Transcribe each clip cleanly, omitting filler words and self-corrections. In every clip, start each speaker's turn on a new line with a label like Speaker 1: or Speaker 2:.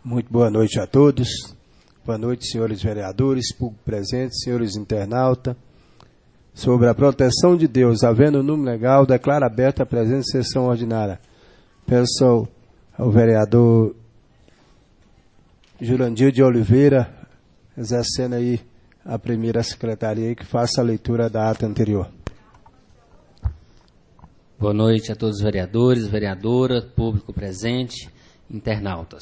Speaker 1: Muito boa noite a todos. Boa noite, senhores vereadores, público presente, senhores internautas. Sobre a proteção de Deus, havendo número legal, declara aberta a presente sessão ordinária. Peço ao vereador Jurandir de Oliveira, exercendo aí a primeira secretaria, que faça a leitura da ata anterior.
Speaker 2: Boa noite a todos os vereadores, vereadoras, público presente, internautas.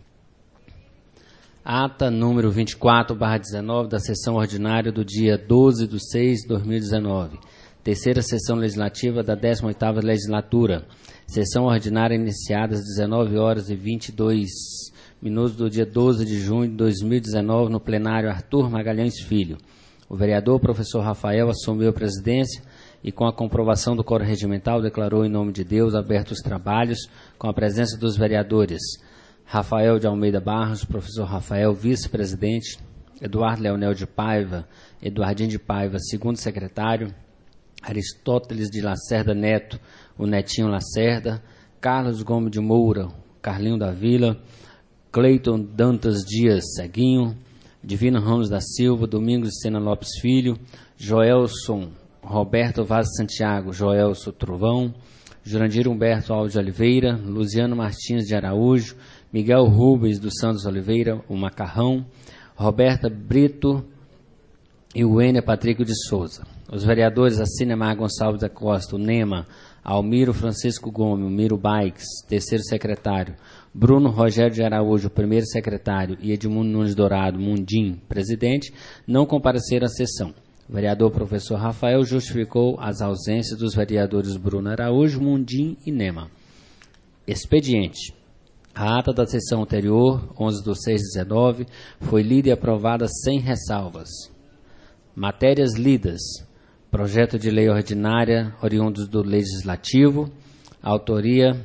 Speaker 2: Ata número 24/19 da sessão ordinária do dia 12/6/2019. Terceira sessão legislativa da 18ª legislatura. Sessão ordinária iniciada às 19h22 do dia 12 de junho de 2019 no plenário Arthur Magalhães Filho. O vereador professor Rafael assumiu a presidência e, com a comprovação do quórum regimental, declarou em nome de Deus abertos os trabalhos com a presença dos vereadores Rafael de Almeida Barros, professor Rafael, vice-presidente, Eduardo Leonel de Paiva, Eduardinho de Paiva, segundo secretário, Aristóteles de Lacerda Neto, o Netinho Lacerda, Carlos Gomes de Moura, Carlinho da Vila, Cleiton Dantas Dias Ceguinho, Divino Ramos da Silva, Domingos de Sena Lopes Filho, Joelson Roberto Vaz Santiago, Joelson Trovão, Jurandir Humberto Alves de Oliveira, Luziano Martins de Araújo, Miguel Rubens dos Santos Oliveira, o Macarrão, Roberta Brito e o Wênia Patrick de Souza. Os vereadores Acinemar Gonçalves da Costa, o Nema, Almiro Francisco Gomes, o Miro Baix, terceiro secretário, Bruno Rogério de Araújo, primeiro secretário, e Edmundo Nunes Dourado, Mundim, presidente, não compareceram à sessão. O vereador professor Rafael justificou as ausências dos vereadores Bruno Araújo, Mundim e Nema. Expediente. A ata da sessão anterior, 11/6/19, foi lida e aprovada sem ressalvas. Matérias lidas. Projeto de lei ordinária oriundos do Legislativo, autoria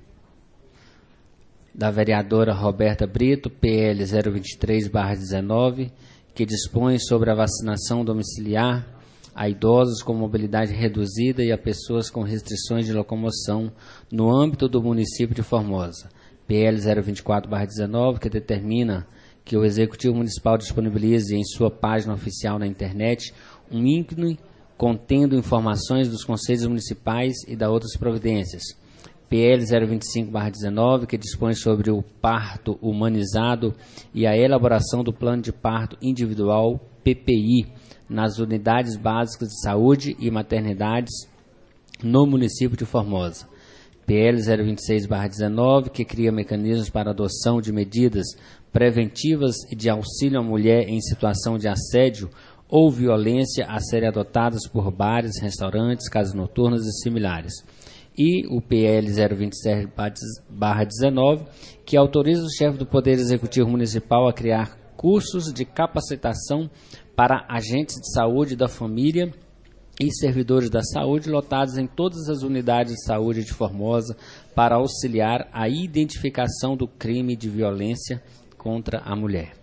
Speaker 2: da vereadora Roberta Brito, PL 023/19, que dispõe sobre a vacinação domiciliar a idosos com mobilidade reduzida e a pessoas com restrições de locomoção no âmbito do município de Formosa. PL 024/19, que determina que o Executivo Municipal disponibilize em sua página oficial na internet um ícone contendo informações dos conselhos municipais e da outras providências. PL 025/19, que dispõe sobre o parto humanizado e a elaboração do plano de parto individual, PPI, nas unidades básicas de saúde e maternidades no município de Formosa. PL 026/19, que cria mecanismos para adoção de medidas preventivas e de auxílio à mulher em situação de assédio ou violência a serem adotadas por bares, restaurantes, casas noturnas e similares. E o PL 027/19, que autoriza o chefe do Poder Executivo Municipal a criar cursos de capacitação para agentes de saúde da família e servidores da saúde lotados em todas as unidades de saúde de Formosa para auxiliar a identificação do crime de violência contra a mulher.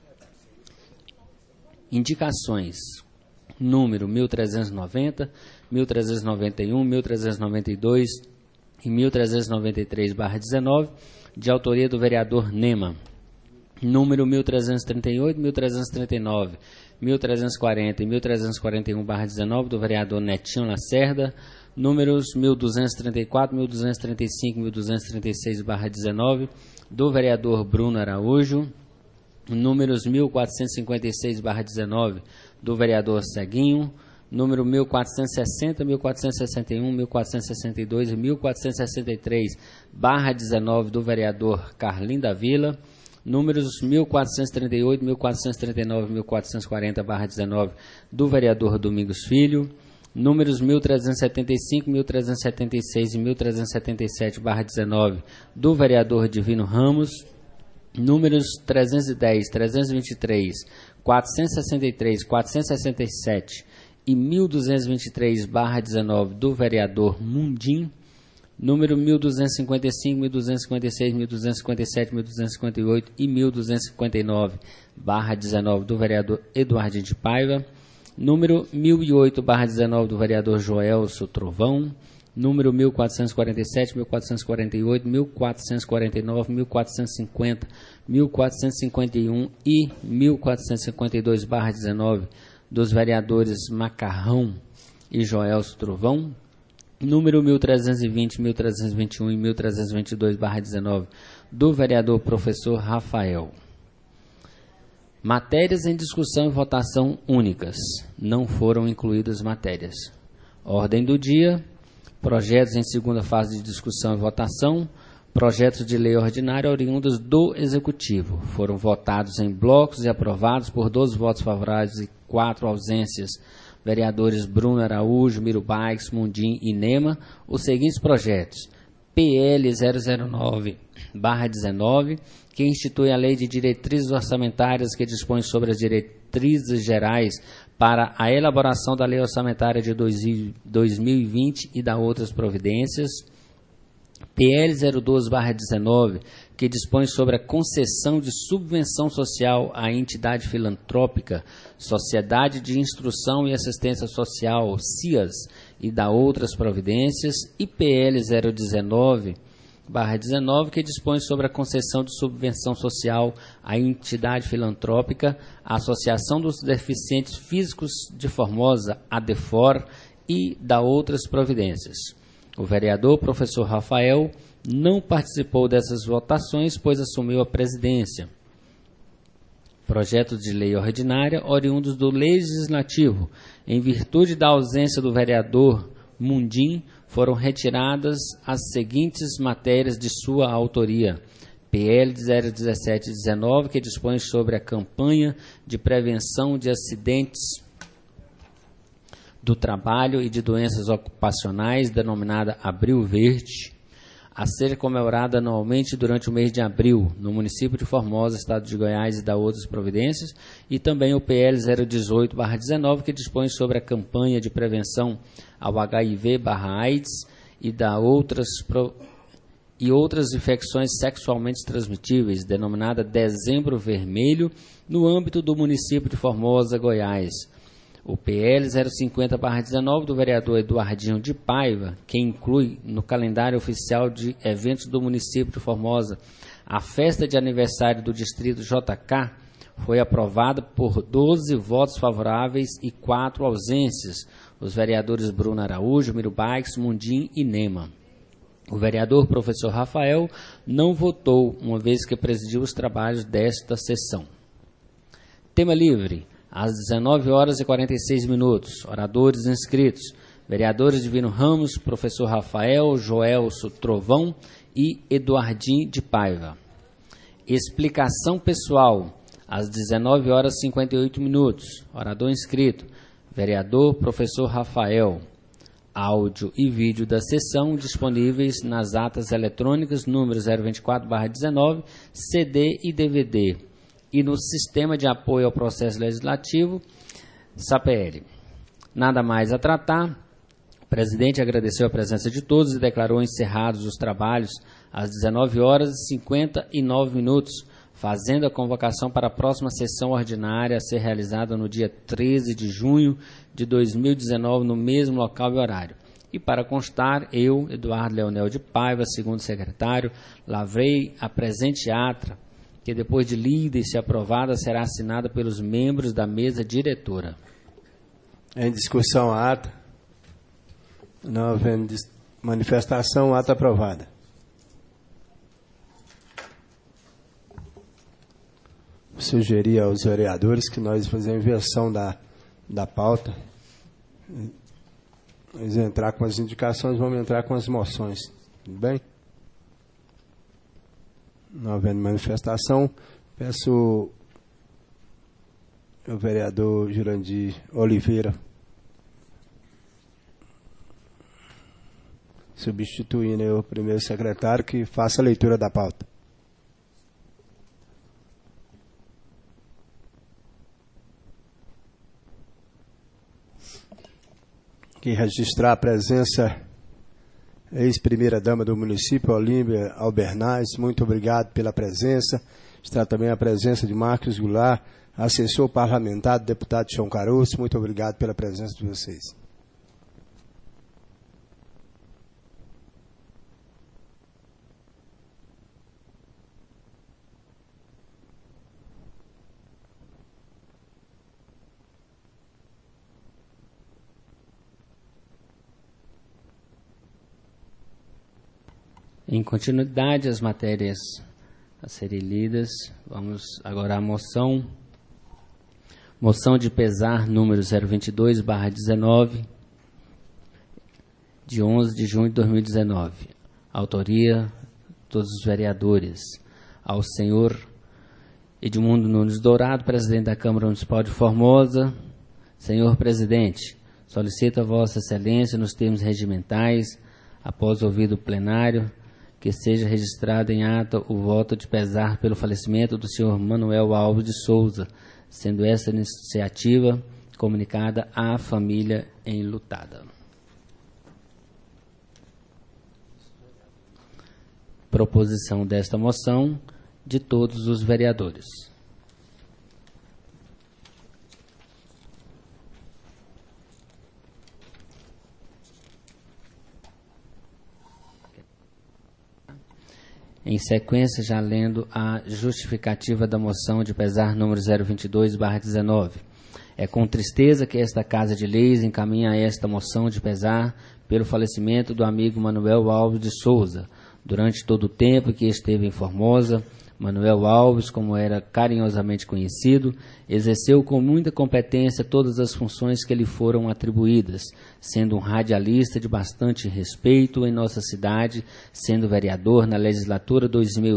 Speaker 2: Indicações. Número 1390, 1391, 1392 e 1393/19, de autoria do vereador Nema. Número 1338, 1339, 1340 e 1341/19, do vereador Netinho Lacerda. Números 1234, 1235 e 1236/19, do vereador Bruno Araújo. Números 1456/19, do vereador Ceguinho. Número 1460, 1461, 1462 e 1463/19, do vereador Carlinho da Vila. Números 1438, 1439 e 1440/19, do vereador Domingos Filho. Números 1375, 1376 e 1377/19, do vereador Divino Ramos. Números 310, 323, 463, 467 e 1223/19, do vereador Mundim. Número 1255, 1256, 1257, 1258 e 1259/19, do vereador Eduardinho de Paiva. Número 1008/19, do vereador Joelson Trovão. número 1447, 1448, 1449, 1450, 1451 e 1452/19 dos vereadores Macarrão e Joelso Trovão, número 1320, 1321 e 1322/19 do vereador professor Rafael. Matérias em discussão e votação únicas. Não foram incluídas matérias. Ordem do dia. Projetos em segunda fase de discussão e votação. Projetos de lei ordinária oriundos do Executivo. Foram votados em blocos e aprovados por 12 votos favoráveis e 4 ausências. Vereadores Bruno Araújo, Miro Baix, Mundim e Nema, os seguintes projetos. PL 009/19, que institui a Lei de Diretrizes Orçamentárias que dispõe sobre as diretrizes gerais para a elaboração da Lei Orçamentária de 2020 e da outras providências. PL 012/19, que dispõe sobre a concessão de subvenção social à entidade filantrópica, Sociedade de Instrução e Assistência Social, CIAS, e da outras providências, e PL 019/19, que dispõe sobre a concessão de subvenção social à entidade filantrópica, Associação dos Deficientes Físicos de Formosa, ADEFOR, e da outras providências. O vereador professor Rafael não participou dessas votações, pois assumiu a presidência. Projetos de lei ordinária oriundos do Legislativo. Em virtude da ausência do vereador Mundim, foram retiradas as seguintes matérias de sua autoria. PL 017/19, que dispõe sobre a campanha de prevenção de acidentes do trabalho e de doenças ocupacionais, denominada Abril Verde, a ser comemorada anualmente durante o mês de abril, no município de Formosa, estado de Goiás, e da outras providências, e também o PL 018/19, que dispõe sobre a campanha de prevenção ao HIV/AIDS e outras infecções sexualmente transmitíveis, denominada Dezembro Vermelho, no âmbito do município de Formosa, Goiás. O PL 050/19 do vereador Eduardinho de Paiva, que inclui no calendário oficial de eventos do município de Formosa a festa de aniversário do distrito JK, foi aprovada por 12 votos favoráveis e 4 ausências, os vereadores Bruno Araújo, Miro Baix, Mundim e Nema. O vereador professor Rafael não votou, uma vez que presidiu os trabalhos desta sessão. Tema livre. Às 19h46, oradores inscritos, vereadores Divino Ramos, professor Rafael, Joelso Trovão e Eduardinho de Paiva. Explicação pessoal, às 19h58, orador inscrito, vereador professor Rafael. Áudio e vídeo da sessão disponíveis nas atas eletrônicas número 024/19, CD e DVD. E no Sistema de Apoio ao Processo Legislativo, SAPL. Nada mais a tratar. O presidente agradeceu a presença de todos e declarou encerrados os trabalhos às 19h59, fazendo a convocação para a próxima sessão ordinária a ser realizada no dia 13 de junho de 2019, no mesmo local e horário. E para constar, eu, Eduardo Leonel de Paiva, segundo secretário, lavrei a presente ata, que depois de lida e se aprovada, será assinada pelos membros da mesa diretora.
Speaker 1: Em discussão a ata. Não havendo manifestação, ata aprovada. Sugeri aos vereadores que nós fazemos inversão da pauta. Eles entrar com as indicações, vamos entrar com as moções. Tudo bem? Não havendo manifestação, peço ao vereador Jurandir Oliveira, substituindo o primeiro secretário, que faça a leitura da pauta. Que registrar a presença ex-primeira-dama do município, Olímpia Albernaz, muito obrigado pela presença. Está também a presença de Marcos Goulart, assessor parlamentar do deputado João Caroço, muito obrigado pela presença de vocês.
Speaker 2: Em continuidade às matérias a serem lidas, vamos agora à moção. Moção de pesar número 022/19, de 11 de junho de 2019. Autoria, todos os vereadores. Ao senhor Edmundo Nunes Dourado, presidente da Câmara Municipal de Formosa. Senhor presidente, solicito a Vossa Excelência, nos termos regimentais, após ouvido o plenário, que seja registrado em ata o voto de pesar pelo falecimento do senhor Manuel Alves de Souza, sendo essa iniciativa comunicada à família enlutada. Proposição desta moção de todos os vereadores. Em sequência, já lendo a justificativa da moção de pesar número 022/19. É com tristeza que esta Casa de Leis encaminha esta moção de pesar pelo falecimento do amigo Manuel Alves de Souza. Durante todo o tempo que esteve em Formosa, Manuel Alves, como era carinhosamente conhecido, exerceu com muita competência todas as funções que lhe foram atribuídas, sendo um radialista de bastante respeito em nossa cidade, sendo vereador na legislatura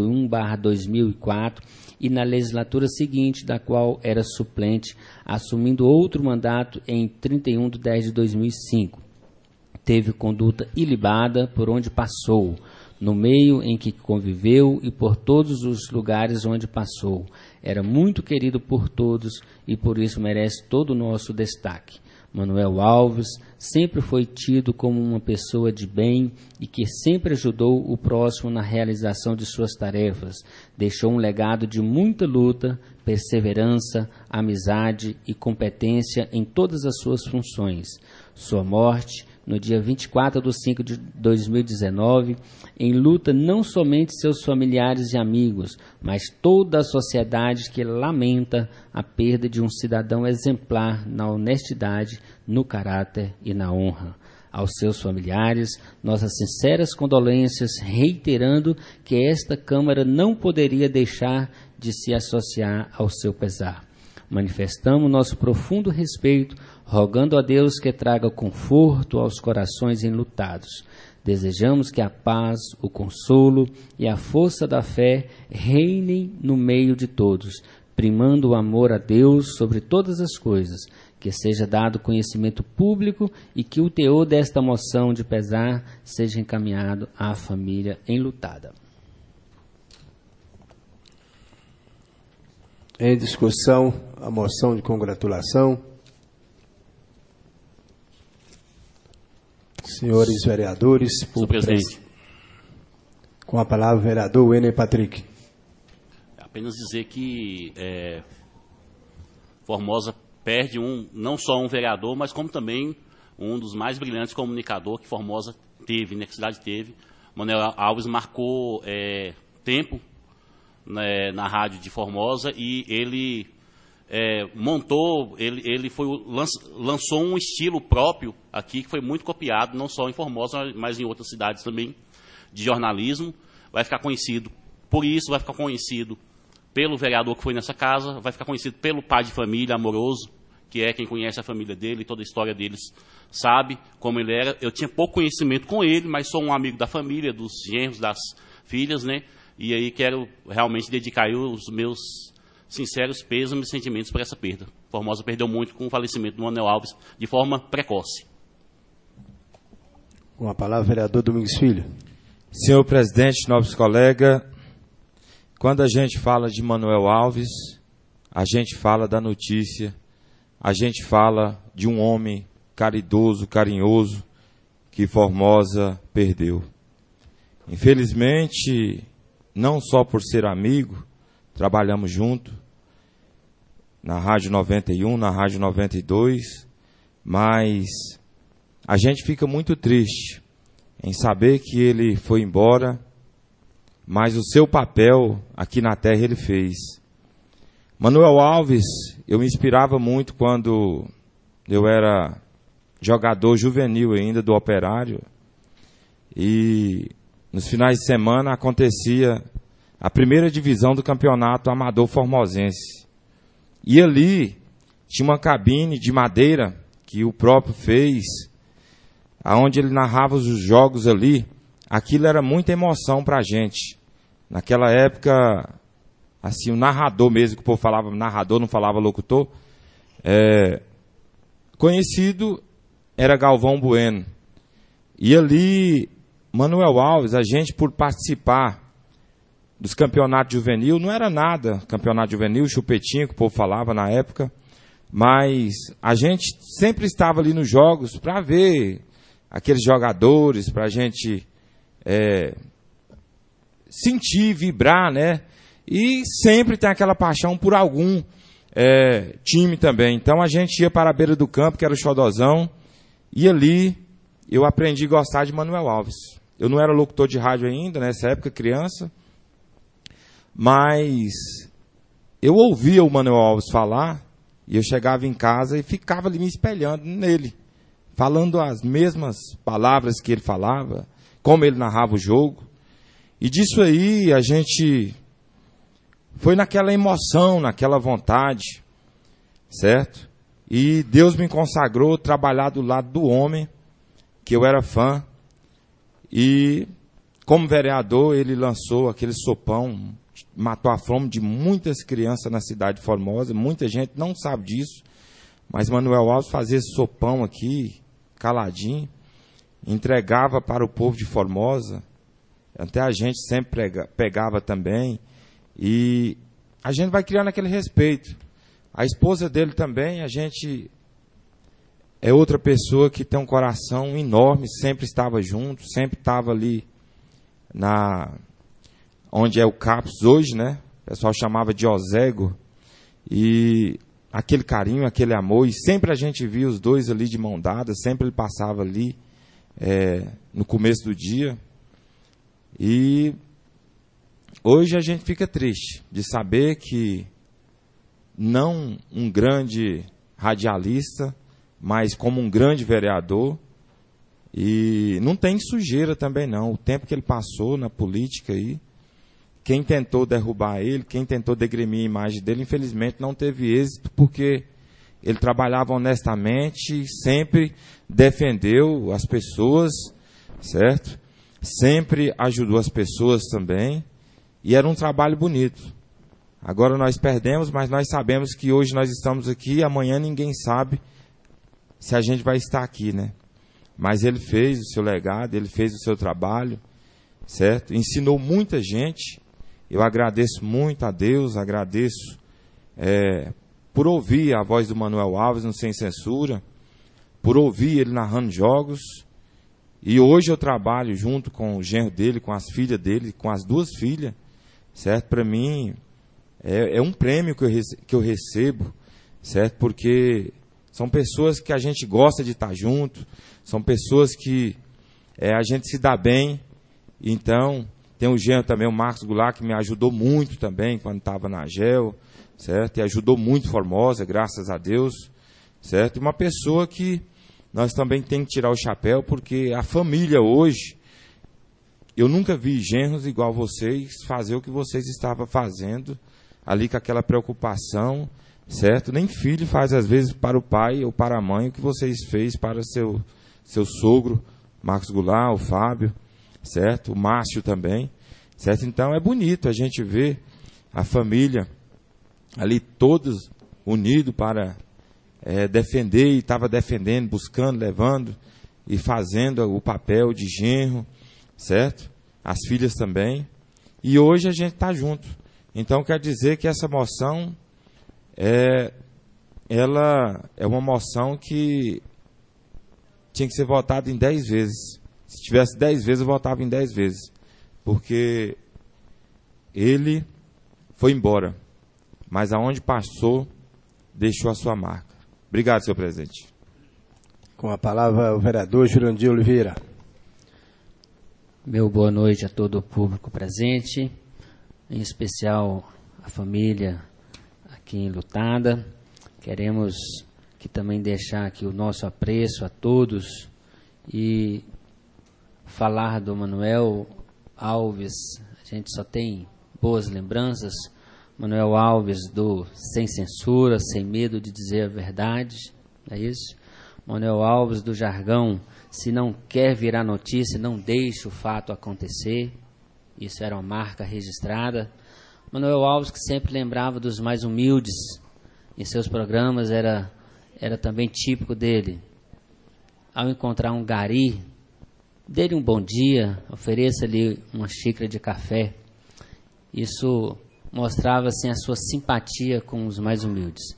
Speaker 2: 2001/2004 e na legislatura seguinte, da qual era suplente, assumindo outro mandato em 31 de 10 de 2005. Teve conduta ilibada por onde passou, no meio em que conviveu e por todos os lugares onde passou. Era muito querido por todos e por isso merece todo o nosso destaque. Manuel Alves sempre foi tido como uma pessoa de bem e que sempre ajudou o próximo na realização de suas tarefas. Deixou um legado de muita luta, perseverança, amizade e competência em todas as suas funções. Sua morte, no dia 24 de 5 de 2019, enluta não somente seus familiares e amigos, mas toda a sociedade que lamenta a perda de um cidadão exemplar na honestidade, no caráter e na honra. Aos seus familiares, nossas sinceras condolências, reiterando que esta Câmara não poderia deixar de se associar ao seu pesar. Manifestamos nosso profundo respeito, rogando a Deus que traga conforto aos corações enlutados. Desejamos que a paz, o consolo e a força da fé reinem no meio de todos, primando o amor a Deus sobre todas as coisas, que seja dado conhecimento público e que o teor desta moção de pesar seja encaminhado à família enlutada.
Speaker 1: Em discussão, a moção de congratulação. Senhores vereadores,
Speaker 3: Senhor presidente.
Speaker 1: Com a palavra, o vereador Wêner Patrick.
Speaker 3: Apenas dizer que Formosa perde não só um vereador, mas como também um dos mais brilhantes comunicadores que Formosa teve, né, que a cidade teve. Manuel Alves marcou tempo, né, na rádio de Formosa, e ele lançou um estilo próprio aqui que foi muito copiado, não só em Formosa, mas em outras cidades também, de jornalismo. Vai ficar conhecido por isso, vai ficar conhecido pelo vereador que foi nessa casa, vai ficar conhecido pelo pai de família amoroso, que é quem conhece a família dele, toda a história deles sabe como ele era. Eu tinha pouco conhecimento com ele, mas sou um amigo da família, dos genros, das filhas, né? E aí quero realmente dedicar os meus sinceros pêsames e sentimentos por essa perda. Formosa perdeu muito com o falecimento do Manuel Alves de forma precoce.
Speaker 1: Com a palavra, vereador Domingos Filho.
Speaker 4: Senhor presidente, nobres colegas, quando a gente fala de Manuel Alves, a gente fala da notícia, a gente fala de um homem caridoso, carinhoso, que Formosa perdeu. Infelizmente, não só por ser amigo, trabalhamos junto, na Rádio 91, na Rádio 92, mas a gente fica muito triste em saber que ele foi embora, mas o seu papel aqui na terra ele fez. Manuel Alves, eu me inspirava muito quando eu era jogador juvenil ainda do Operário, e nos finais de semana, acontecia a primeira divisão do campeonato amador formosense. E ali tinha uma cabine de madeira que o próprio fez, aonde ele narrava os jogos ali. Aquilo era muita emoção para a gente. Naquela época, assim, o narrador mesmo, que o povo falava narrador, não falava locutor, conhecido era Galvão Bueno. E ali, Manuel Alves, a gente, por participar dos campeonatos juvenil, não era nada, campeonato juvenil, chupetinho, que o povo falava na época, mas a gente sempre estava ali nos jogos para ver aqueles jogadores, para a gente sentir, vibrar, né? E sempre tem aquela paixão por algum time também. Então a gente ia para a beira do campo, que era o Xodozão, e ali eu aprendi a gostar de Manuel Alves. Eu não era locutor de rádio ainda, nessa época, criança, mas eu ouvia o Manuel Alves falar, e eu chegava em casa e ficava ali me espelhando nele, falando as mesmas palavras que ele falava, como ele narrava o jogo. E disso aí a gente foi naquela emoção, naquela vontade, certo? E Deus me consagrou trabalhar do lado do homem, que eu era fã. E como vereador ele lançou aquele sopão, matou a fome de muitas crianças na cidade de Formosa. Muita gente não sabe disso, mas Manuel Alves fazia esse sopão aqui, caladinho, entregava para o povo de Formosa. Até a gente sempre pegava também. E a gente vai criando aquele respeito. A esposa dele também, a gente é outra pessoa que tem um coração enorme, sempre estava junto, sempre estava ali onde é o CAPS hoje, né? O pessoal chamava de Ozego. E aquele carinho, aquele amor, e sempre a gente via os dois ali de mão dada, sempre ele passava ali no começo do dia. E hoje a gente fica triste de saber que não um grande radialista, mas como um grande vereador, e não tem sujeira também não. O tempo que ele passou na política aí, quem tentou derrubar ele, quem tentou degrimir a imagem dele, infelizmente não teve êxito, porque ele trabalhava honestamente, sempre defendeu as pessoas, certo? Sempre ajudou as pessoas também, e era um trabalho bonito. Agora nós perdemos, mas nós sabemos que hoje nós estamos aqui, e amanhã ninguém sabe se a gente vai estar aqui, né? Mas ele fez o seu legado, ele fez o seu trabalho, certo? Ensinou muita gente. Eu agradeço muito a Deus, agradeço por ouvir a voz do Manuel Alves no Sem Censura, por ouvir ele narrando jogos. E hoje eu trabalho junto com o genro dele, com as filhas dele, com as duas filhas, certo? Para mim é um prêmio que eu recebo, certo? Porque são pessoas que a gente gosta de estar junto, são pessoas que a gente se dá bem. Então, tem o genro também, o Marcos Goulart, que me ajudou muito também quando estava na AGEL, certo? E ajudou muito Formosa, graças a Deus, certo? E uma pessoa que nós também temos que tirar o chapéu, porque a família hoje, eu nunca vi genros igual vocês fazer o que vocês estavam fazendo, ali com aquela preocupação, certo? Nem filho faz às vezes para o pai ou para a mãe o que vocês fez para seu sogro, Marcos Goulart, o Fábio, certo? O Márcio também, certo? Então é bonito a gente ver a família ali todos unidos para defender, e estava defendendo, buscando, levando e fazendo o papel de genro, certo? As filhas também. E hoje a gente está junto. Então quer dizer que essa moção ela é uma moção que tinha que ser votada em 10 vezes. Se tivesse 10 vezes, eu votava em 10 vezes. Porque ele foi embora. Mas aonde passou, deixou a sua marca. Obrigado, senhor presidente.
Speaker 1: Com a palavra, o vereador Jurandir Oliveira.
Speaker 2: Meu boa noite a todo o público presente, em especial a família aqui enlutada. Queremos que também deixar aqui o nosso apreço a todos e falar do Manuel Alves, a gente só tem boas lembranças. Manuel Alves do Sem Censura, Sem Medo de Dizer a Verdade, é isso? Manuel Alves do jargão, se não quer virar notícia, não deixe o fato acontecer. Isso era uma marca registrada. Manuel Alves, que sempre lembrava dos mais humildes em seus programas, era também típico dele. Ao encontrar um gari, dê-lhe um bom dia, ofereça-lhe uma xícara de café. Isso mostrava assim, a sua simpatia com os mais humildes.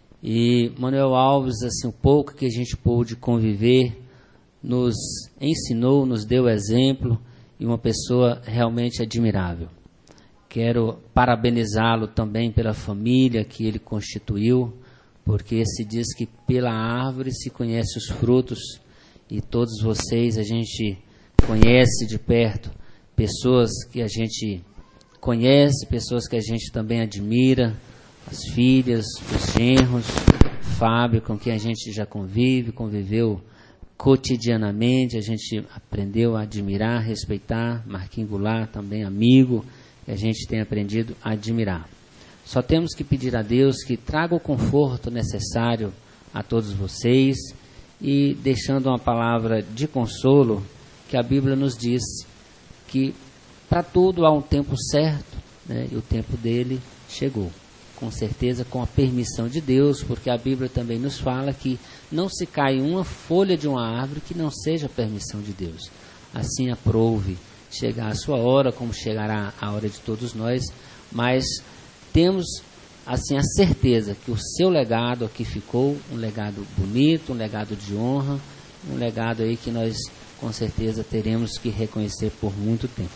Speaker 2: E Manuel Alves, assim, o pouco que a gente pôde conviver, nos ensinou, nos deu exemplo, e uma pessoa realmente admirável. Quero parabenizá-lo também pela família que ele constituiu, porque se diz que pela árvore se conhece os frutos, e todos vocês a gente conhece de perto, pessoas que a gente conhece, pessoas que a gente também admira, as filhas, os genros, Fábio, com quem a gente já conviveu cotidianamente, a gente aprendeu a admirar, respeitar, Marquinhos Goulart também amigo, que a gente tem aprendido a admirar. Só temos que pedir a Deus que traga o conforto necessário a todos vocês e deixando uma palavra de consolo, que a Bíblia nos diz que para tudo há um tempo certo, né, e o tempo dele chegou. Com certeza com a permissão de Deus, porque a Bíblia também nos fala que não se cai uma folha de uma árvore que não seja a permissão de Deus. Assim aprouve chegar a sua hora, como chegará a hora de todos nós, mas temos assim a certeza que o seu legado aqui ficou, um legado bonito, um legado de honra, um legado aí que nós com certeza teremos que reconhecer por muito tempo.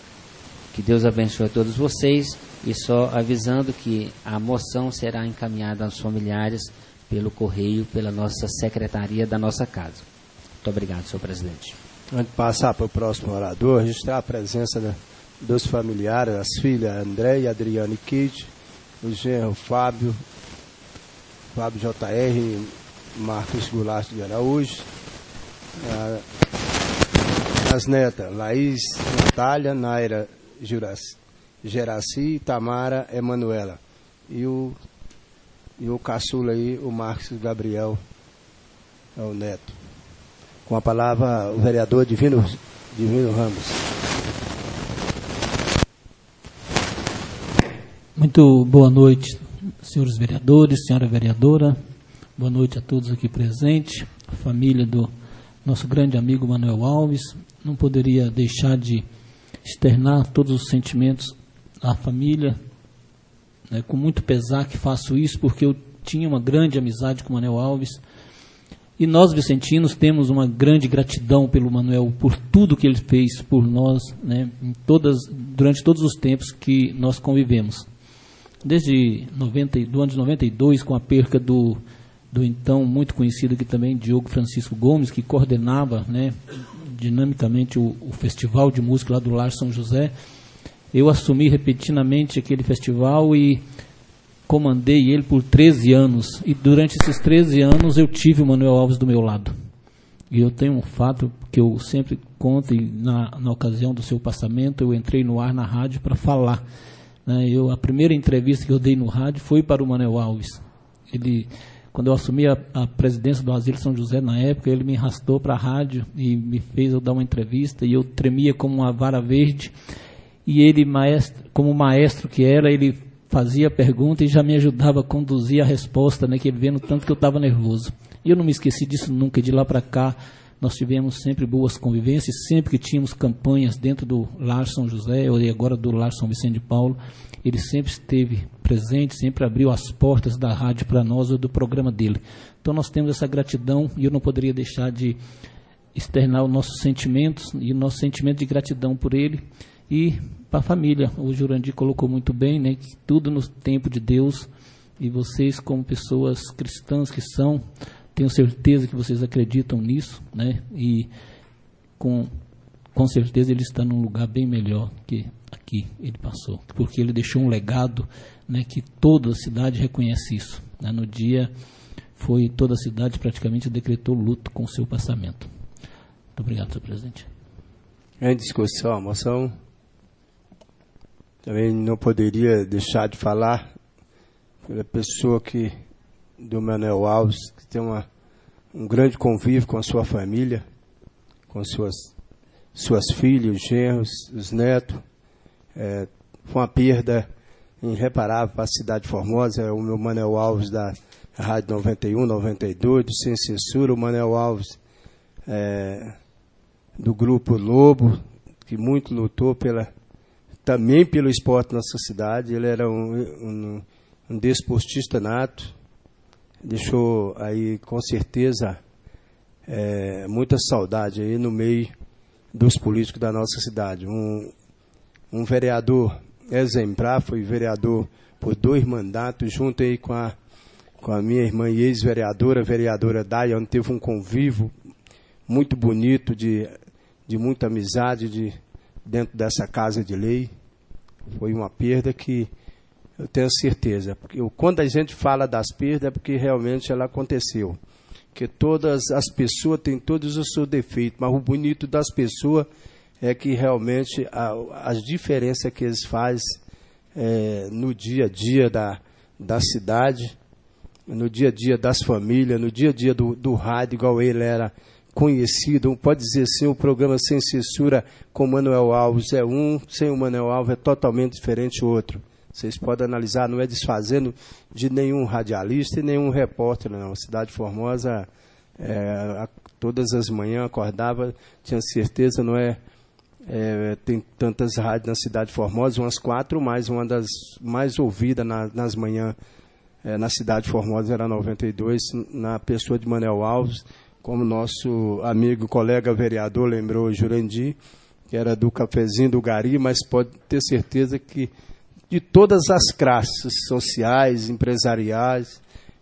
Speaker 2: Que Deus abençoe a todos vocês, e só avisando que a moção será encaminhada aos familiares pelo correio, pela nossa secretaria da nossa casa. Muito obrigado, senhor presidente.
Speaker 1: Antes de passar para o próximo orador, registrar a presença dos familiares, as filhas André e Adriane Kitt, o genro Fábio JR, Marcos Goulart de Araújo, as netas Laís Natália, Naira Geraci e Tamara Emanuela. E o caçula aí, o Marcos Gabriel, é o neto. Com a palavra, o vereador Divino Ramos.
Speaker 5: Muito boa noite, senhores vereadores, senhora vereadora. Boa noite a todos aqui presentes, a família do nosso grande amigo Manuel Alves. Não poderia deixar de externar todos os sentimentos à família, né, com muito pesar que faço isso, porque eu tinha uma grande amizade com o Manuel Alves, e nós vicentinos temos uma grande gratidão pelo Manuel, por tudo que ele fez por nós, né, durante todos os tempos que nós convivemos. Desde do ano de 92, com a perca do então muito conhecido aqui também, Diogo Francisco Gomes, que coordenava, né, dinamicamente o festival de música lá do Lar São José. Eu assumi repetidamente aquele festival e comandei ele por 13 anos. E durante esses 13 anos eu tive o Manuel Alves do meu lado. E eu tenho um fato que eu sempre conto, e na ocasião do seu passamento eu entrei no ar na rádio para falar. Né, a primeira entrevista que eu dei no rádio foi para o Manuel Alves. Quando eu assumi a presidência do Asilo São José na época, ele me arrastou para a rádio e me fez eu dar uma entrevista, e eu tremia como uma vara verde, e ele, como maestro que era, ele fazia a pergunta e já me ajudava a conduzir a resposta, né, que ele vendo tanto que eu estava nervoso. E eu não me esqueci disso nunca, e de lá para cá nós tivemos sempre boas convivências, sempre que tínhamos campanhas dentro do Lar São José, e agora do Lar São Vicente de Paulo, ele sempre esteve presente, sempre abriu as portas da rádio para nós, ou do programa dele. Então nós temos essa gratidão, e eu não poderia deixar de externar os nossos sentimentos, e o nosso sentimento de gratidão por ele, e para a família. O Jurandir colocou muito bem, né, que tudo no tempo de Deus, e vocês como pessoas cristãs que são, tenho certeza que vocês acreditam nisso, né, e com certeza ele está num lugar bem melhor que aqui ele passou, porque ele deixou um legado, né, que toda a cidade reconhece isso. Né, no dia, toda a cidade praticamente decretou luto com o seu passamento. Muito obrigado, senhor presidente.
Speaker 1: Em discussão, a moção. Também não poderia deixar de falar pela pessoa do Manuel Alves, que tem um grande convívio com a sua família, com suas filhas, os genros, os netos. Foi uma perda irreparável para a cidade de Formosa. É o meu Manuel Alves da Rádio 91, 92, do Sem Censura, o Manuel Alves do Grupo Lobo, que muito lutou também pelo esporte na nossa cidade. Ele era um desportista nato, deixou aí com certeza muita saudade aí no meio dos políticos da nossa cidade. Um vereador exemplar, foi vereador por 2 mandatos, junto aí com a minha irmã e ex-vereadora, a vereadora Daia, onde teve um convívio muito bonito, de muita amizade dentro dessa casa de lei. Foi uma perda que eu tenho certeza. Porque quando a gente fala das perdas, é porque realmente ela aconteceu. Porque todas as pessoas têm todos os seus defeitos, mas o bonito das pessoas é que realmente as diferenças que eles fazem no dia a dia da cidade, no dia a dia das famílias, no dia a dia do rádio, igual ele era conhecido. Pode dizer assim, o programa Sem Censura com o Manuel Alves é sem o Manuel Alves é totalmente diferente o outro. Vocês podem analisar, não é desfazendo de nenhum radialista e nenhum repórter, não. A cidade de Formosa, todas as manhãs acordava, tinha certeza, não tem tantas rádios na cidade de Formosa, umas 4, mas uma das mais ouvidas nas manhãs na cidade de Formosa era 92, na pessoa de Manuel Alves, como nosso amigo, colega vereador lembrou, Jurandir, que era do Cafezinho do Gari, mas pode ter certeza que de todas as classes sociais, empresariais,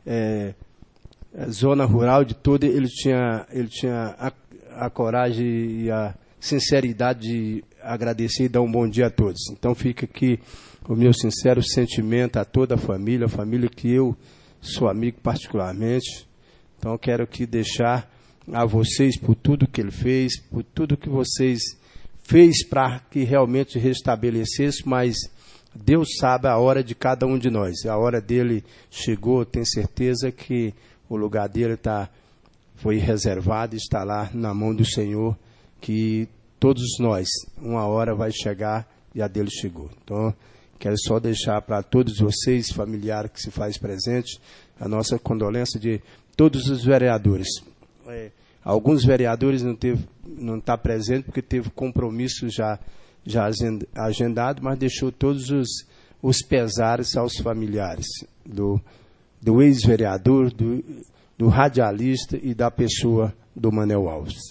Speaker 1: zona rural, de toda, ele tinha a coragem e a sinceridade de agradecer e dar um bom dia a todos. Então fica aqui o meu sincero sentimento a toda a família que eu sou amigo particularmente. Então eu quero aqui deixar a vocês por tudo que ele fez, por tudo que vocês fez para que realmente restabelecesse, mas Deus sabe a hora de cada um de nós. A hora dele chegou, tenho certeza que o lugar dele foi reservado, está lá na mão do Senhor, que todos nós, uma hora vai chegar e a dele chegou. Então, quero só deixar para todos vocês, familiares que se faz presente, a nossa condolência de todos os vereadores. Alguns vereadores não está presente porque teve compromisso já agendado, mas deixou todos os pesares aos familiares do ex-vereador, do radialista e da pessoa do Manuel Alves.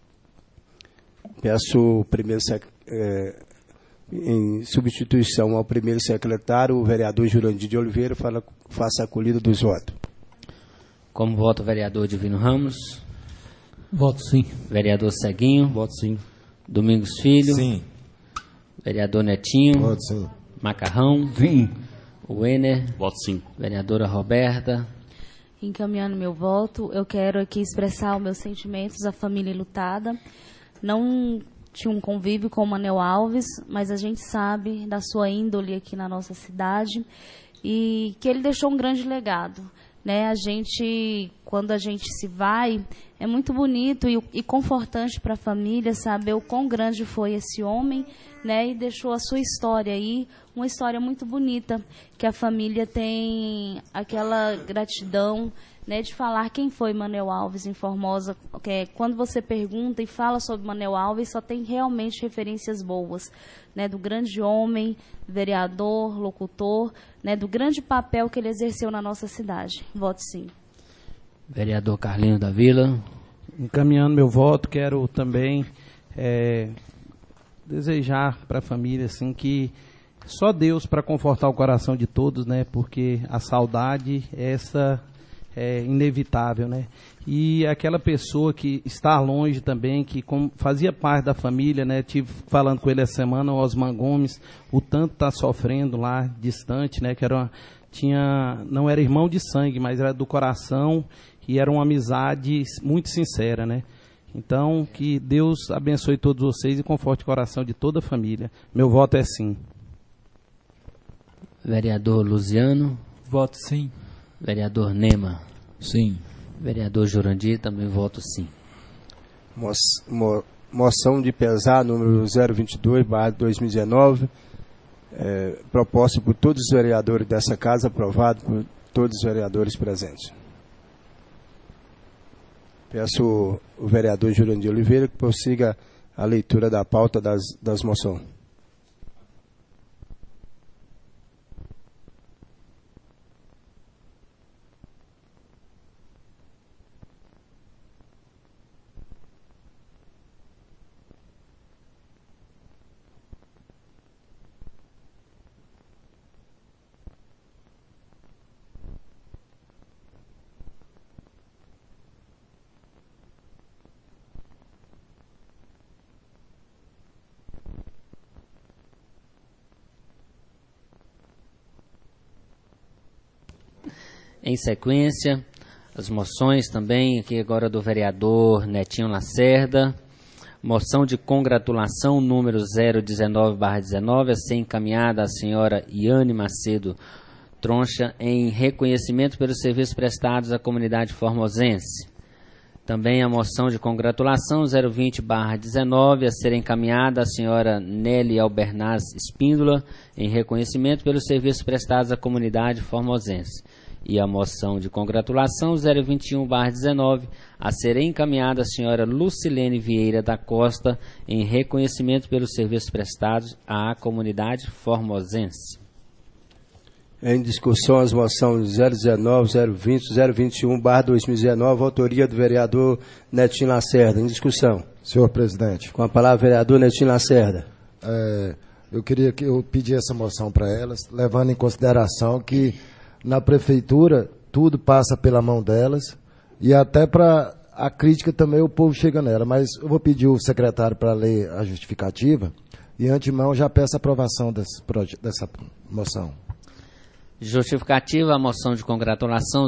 Speaker 1: Peço o primeiro em substituição ao primeiro secretário, o vereador Jurandir de Oliveira, faça a acolhida dos votos.
Speaker 2: Como voto o vereador Divino Ramos?
Speaker 5: Voto sim.
Speaker 2: Vereador Ceguinho?
Speaker 6: Voto sim.
Speaker 2: Domingos Filho?
Speaker 4: Sim.
Speaker 2: Vereador Netinho?
Speaker 6: Voto sim.
Speaker 2: Macarrão?
Speaker 6: Sim.
Speaker 2: Wenner?
Speaker 3: Voto sim.
Speaker 2: Vereadora Roberta?
Speaker 7: Encaminhando meu voto, eu quero aqui expressar os meus sentimentos à família lutada. Não tinha um convívio com o Manuel Alves, mas a gente sabe da sua índole aqui na nossa cidade e que ele deixou um grande legado. Né? Quando a gente se vai, é muito bonito e confortante para a família saber o quão grande foi esse homem, né? E deixou a sua história aí, uma história muito bonita, que a família tem aquela gratidão, né, de falar quem foi Manuel Alves em Formosa. Quando você pergunta e fala sobre Manuel Alves, só tem realmente referências boas, né, do grande homem, vereador, locutor, né, do grande papel que ele exerceu na nossa cidade. Voto sim.
Speaker 2: Vereador Carlinho da Vila?
Speaker 8: Encaminhando meu voto, quero também desejar para a família assim, que só Deus para confortar o coração de todos, né, porque a saudade essa é inevitável, né? E aquela pessoa que está longe também, que fazia parte da família, né? Tive falando com ele essa semana, o Osman Gomes, o tanto está sofrendo lá, distante, né? Que não era irmão de sangue, mas era do coração e era uma amizade muito sincera, né? Então, que Deus abençoe todos vocês e conforte o coração de toda a família. Meu voto é sim.
Speaker 2: Vereador Luziano.
Speaker 5: Voto sim.
Speaker 2: Vereador Nema.
Speaker 5: Sim.
Speaker 2: Vereador Jurandir, também voto sim.
Speaker 1: Moção de pesar número 022/2019, proposta por todos os vereadores dessa casa, aprovado por todos os vereadores presentes. Peço o vereador Jurandir Oliveira que prossiga a leitura da pauta das moções.
Speaker 2: Em sequência, as moções também, aqui agora do vereador Netinho Lacerda. Moção de congratulação número 019/19 a ser encaminhada à senhora Iane Macedo Troncha em reconhecimento pelos serviços prestados à comunidade formosense. Também a moção de congratulação 020/19 a ser encaminhada à senhora Nelly Albernaz Espíndola em reconhecimento pelos serviços prestados à comunidade formosense. E a moção de congratulação 021/19 a ser encaminhada à senhora Lucilene Vieira da Costa em reconhecimento pelos serviços prestados à comunidade formosense.
Speaker 1: Em discussão as moções 019, 020, 021/2019, autoria do vereador Netinho Lacerda. Em discussão.
Speaker 6: Senhor presidente.
Speaker 1: Com a palavra, vereador Netinho Lacerda.
Speaker 6: Eu queria que eu pedisse essa moção para elas, levando em consideração que na prefeitura tudo passa pela mão delas e até para a crítica também o povo chega nela. Mas eu vou pedir o secretário para ler a justificativa e, antemão, já peço a aprovação dessa moção.
Speaker 2: Justificativa a moção de congratulação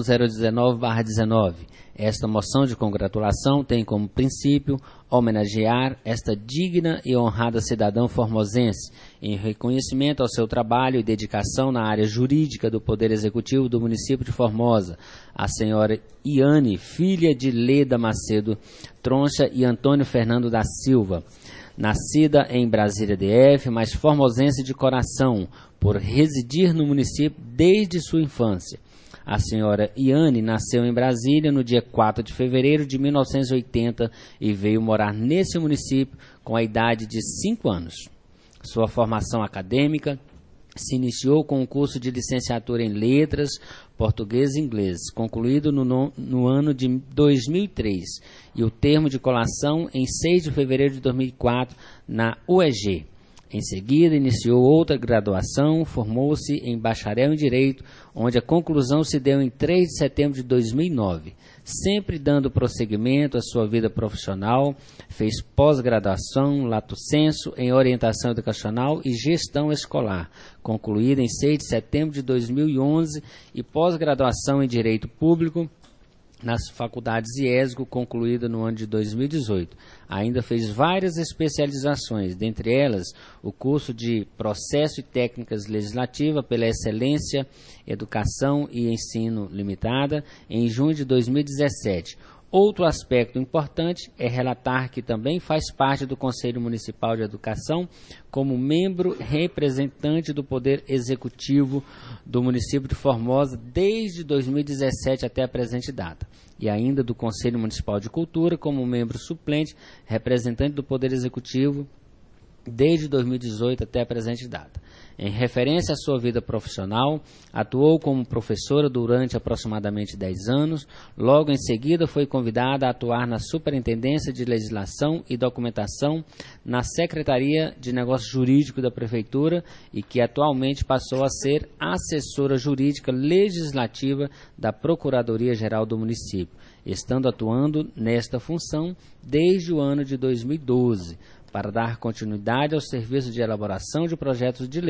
Speaker 2: 019/19. Esta moção de congratulação tem como princípio homenagear esta digna e honrada cidadã formosense em reconhecimento ao seu trabalho e dedicação na área jurídica do Poder Executivo do município de Formosa, a senhora Iane, filha de Leda Macedo Troncha e Antônio Fernando da Silva. Nascida em Brasília DF, mas formosense de coração, por residir no município desde sua infância. A senhora Iane nasceu em Brasília no dia 4 de fevereiro de 1980 e veio morar nesse município com a idade de 5 anos. Sua formação acadêmica se iniciou com um curso de licenciatura em Letras, Português e Inglês, concluído no ano de 2003, e o termo de colação em 6 de fevereiro de 2004 na UEG. Em seguida, iniciou outra graduação, formou-se em bacharel em Direito, onde a conclusão se deu em 3 de setembro de 2009. Sempre dando prosseguimento à sua vida profissional, fez pós-graduação, lato sensu, em orientação educacional e gestão escolar, concluída em 6 de setembro de 2011, e pós-graduação em Direito Público, nas faculdades IESGO, concluída no ano de 2018. Ainda fez várias especializações, dentre elas o curso de Processo e Técnicas Legislativa pela Excelência Educação e Ensino Limitada, em junho de 2017. Outro aspecto importante é relatar que também faz parte do Conselho Municipal de Educação como membro representante do Poder Executivo do município de Formosa desde 2017 até a presente data. E ainda do Conselho Municipal de Cultura como membro suplente representante do Poder Executivo desde 2018 até a presente data. Em referência à sua vida profissional, atuou como professora durante aproximadamente 10 anos. Logo em seguida, foi convidada a atuar na Superintendência de Legislação e Documentação na Secretaria de Negócios Jurídicos da Prefeitura e que atualmente passou a ser assessora jurídica legislativa da Procuradoria-Geral do município, estando atuando nesta função desde o ano de 2012. Para dar continuidade ao serviço de elaboração de projetos de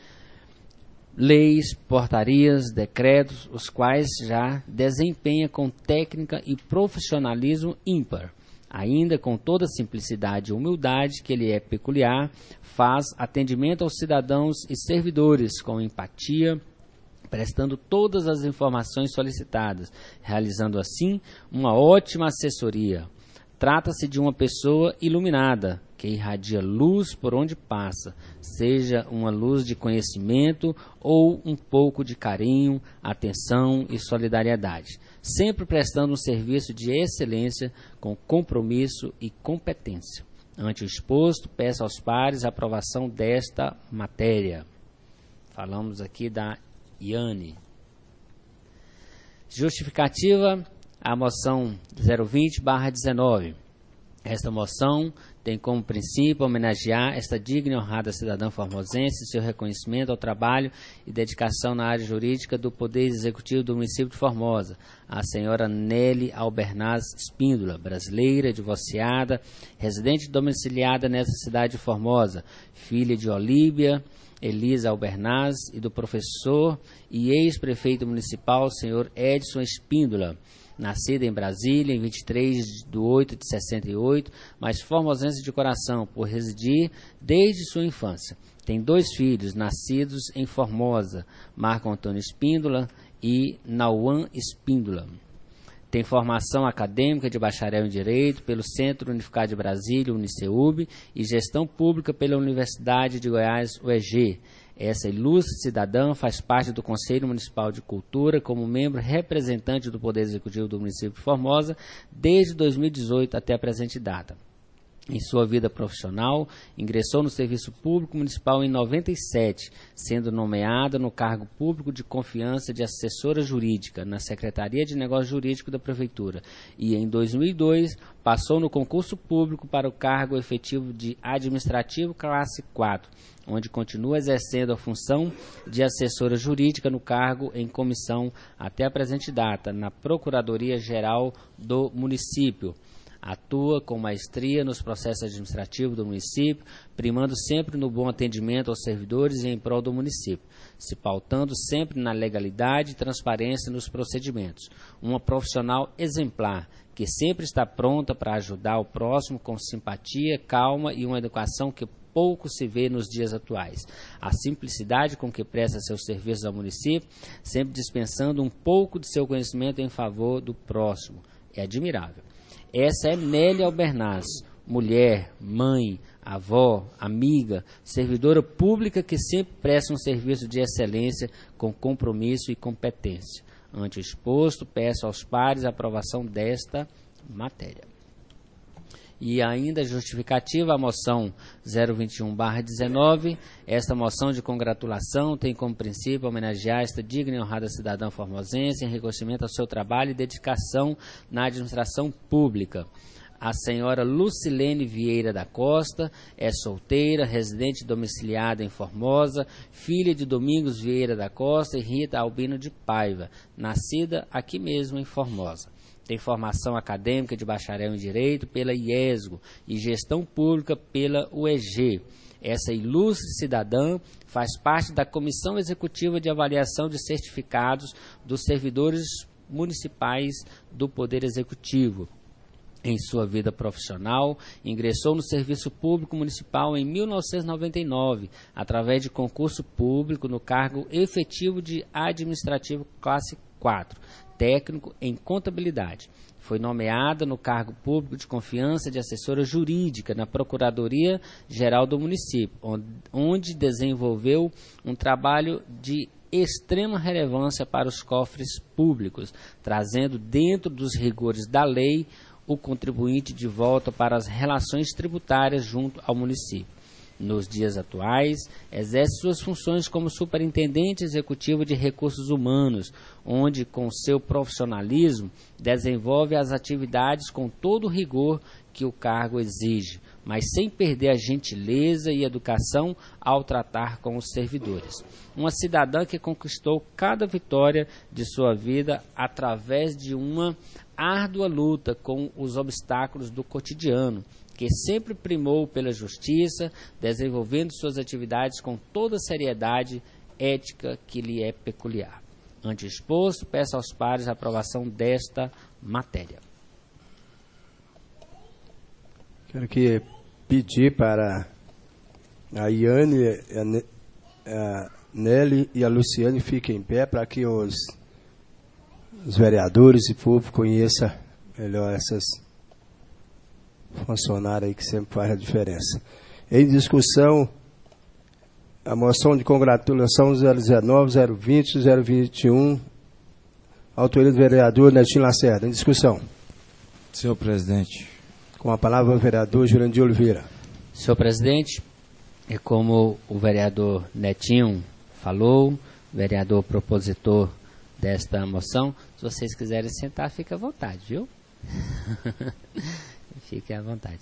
Speaker 2: leis, portarias, decretos, os quais já desempenha com técnica e profissionalismo ímpar. Ainda com toda a simplicidade e humildade que lhe é peculiar, faz atendimento aos cidadãos e servidores com empatia, prestando todas as informações solicitadas, realizando assim uma ótima assessoria. Trata-se de uma pessoa iluminada, que irradia luz por onde passa, seja uma luz de conhecimento ou um pouco de carinho, atenção e solidariedade, sempre prestando um serviço de excelência com compromisso e competência. Ante o exposto, peço aos pares a aprovação desta matéria. Falamos aqui da Iane. Justificativa, a moção 020/19. Esta moção tem como princípio homenagear esta digna e honrada cidadã formosense, seu reconhecimento ao trabalho e dedicação na área jurídica do Poder Executivo do município de Formosa, a senhora Nelly Albernaz Espíndola, brasileira, divorciada, residente domiciliada nessa cidade de Formosa, filha de Olíbia Elisa Albernaz e do professor e ex-prefeito municipal, senhor Edson Espíndola, nascida em Brasília em 23/8/68, mas formosense de coração, por residir desde sua infância. Tem 2 filhos nascidos em Formosa, Marco Antônio Espíndola e Nauan Espíndola. Tem formação acadêmica de bacharel em Direito pelo Centro Unificado de Brasília, Uniceub, e Gestão Pública pela Universidade de Goiás, UEG. Essa ilustre cidadã faz parte do Conselho Municipal de Cultura como membro representante do Poder Executivo do município de Formosa desde 2018 até a presente data. Em sua vida profissional, ingressou no Serviço Público Municipal em 97, sendo nomeada no cargo público de confiança de assessora jurídica na Secretaria de Negócio Jurídico da Prefeitura e, em 2002, passou no concurso público para o cargo efetivo de administrativo classe 4, onde continua exercendo a função de assessora jurídica no cargo em comissão até a presente data, na Procuradoria-Geral do município. Atua com maestria nos processos administrativos do município, primando sempre no bom atendimento aos servidores e em prol do município, se pautando sempre na legalidade e transparência nos procedimentos. Uma profissional exemplar, que sempre está pronta para ajudar o próximo com simpatia, calma e uma educação que pouco se vê nos dias atuais. A simplicidade com que presta seus serviços ao município, sempre dispensando um pouco de seu conhecimento em favor do próximo. É admirável. Essa é Nelly Albernaz, mulher, mãe, avó, amiga, servidora pública que sempre presta um serviço de excelência com compromisso e competência. Ante o exposto, peço aos pares a aprovação desta matéria. E ainda justificativa a moção 021/19. Esta moção de congratulação tem como princípio homenagear esta digna e honrada cidadã formosense em reconhecimento ao seu trabalho e dedicação na administração pública. A senhora Lucilene Vieira da Costa é solteira, residente domiciliada em Formosa, filha de Domingos Vieira da Costa e Rita Albino de Paiva, nascida aqui mesmo em Formosa. Tem formação acadêmica de bacharel em Direito pela IESGO e Gestão Pública pela UEG. Essa ilustre cidadã faz parte da Comissão Executiva de Avaliação de Certificados dos Servidores Municipais do Poder Executivo. Em sua vida profissional, ingressou no Serviço Público Municipal em 1999, através de concurso público no cargo efetivo de administrativo classe 4, técnico em contabilidade. Foi nomeada no cargo público de confiança de assessora jurídica na Procuradoria-Geral do município, onde desenvolveu um trabalho de extrema relevância para os cofres públicos, trazendo dentro dos rigores da lei o contribuinte de volta para as relações tributárias junto ao município. Nos dias atuais, exerce suas funções como superintendente executivo de recursos humanos, onde, com seu profissionalismo, desenvolve as atividades com todo o rigor que o cargo exige, mas sem perder a gentileza e educação ao tratar com os servidores. Uma cidadã que conquistou cada vitória de sua vida através de uma árdua luta com os obstáculos do cotidiano, que sempre primou pela justiça, desenvolvendo suas atividades com toda a seriedade ética que lhe é peculiar. Ante o exposto, peço aos pares a aprovação desta matéria.
Speaker 1: Quero que pedir para a Iane, a Nelly e a Luciane fiquem em pé para que os vereadores e povo conheçam melhor essas funcionárias aí que sempre faz a diferença. Em discussão, a moção de congratulação 019, 020, 021, autoria do vereador Netinho Lacerda. Em discussão.
Speaker 4: Senhor presidente.
Speaker 1: Com a palavra o vereador Jurandir Oliveira.
Speaker 2: Senhor presidente, é como o vereador Netinho falou, vereador propositor desta moção, se vocês quiserem sentar, fique à vontade, viu? Fiquem à vontade.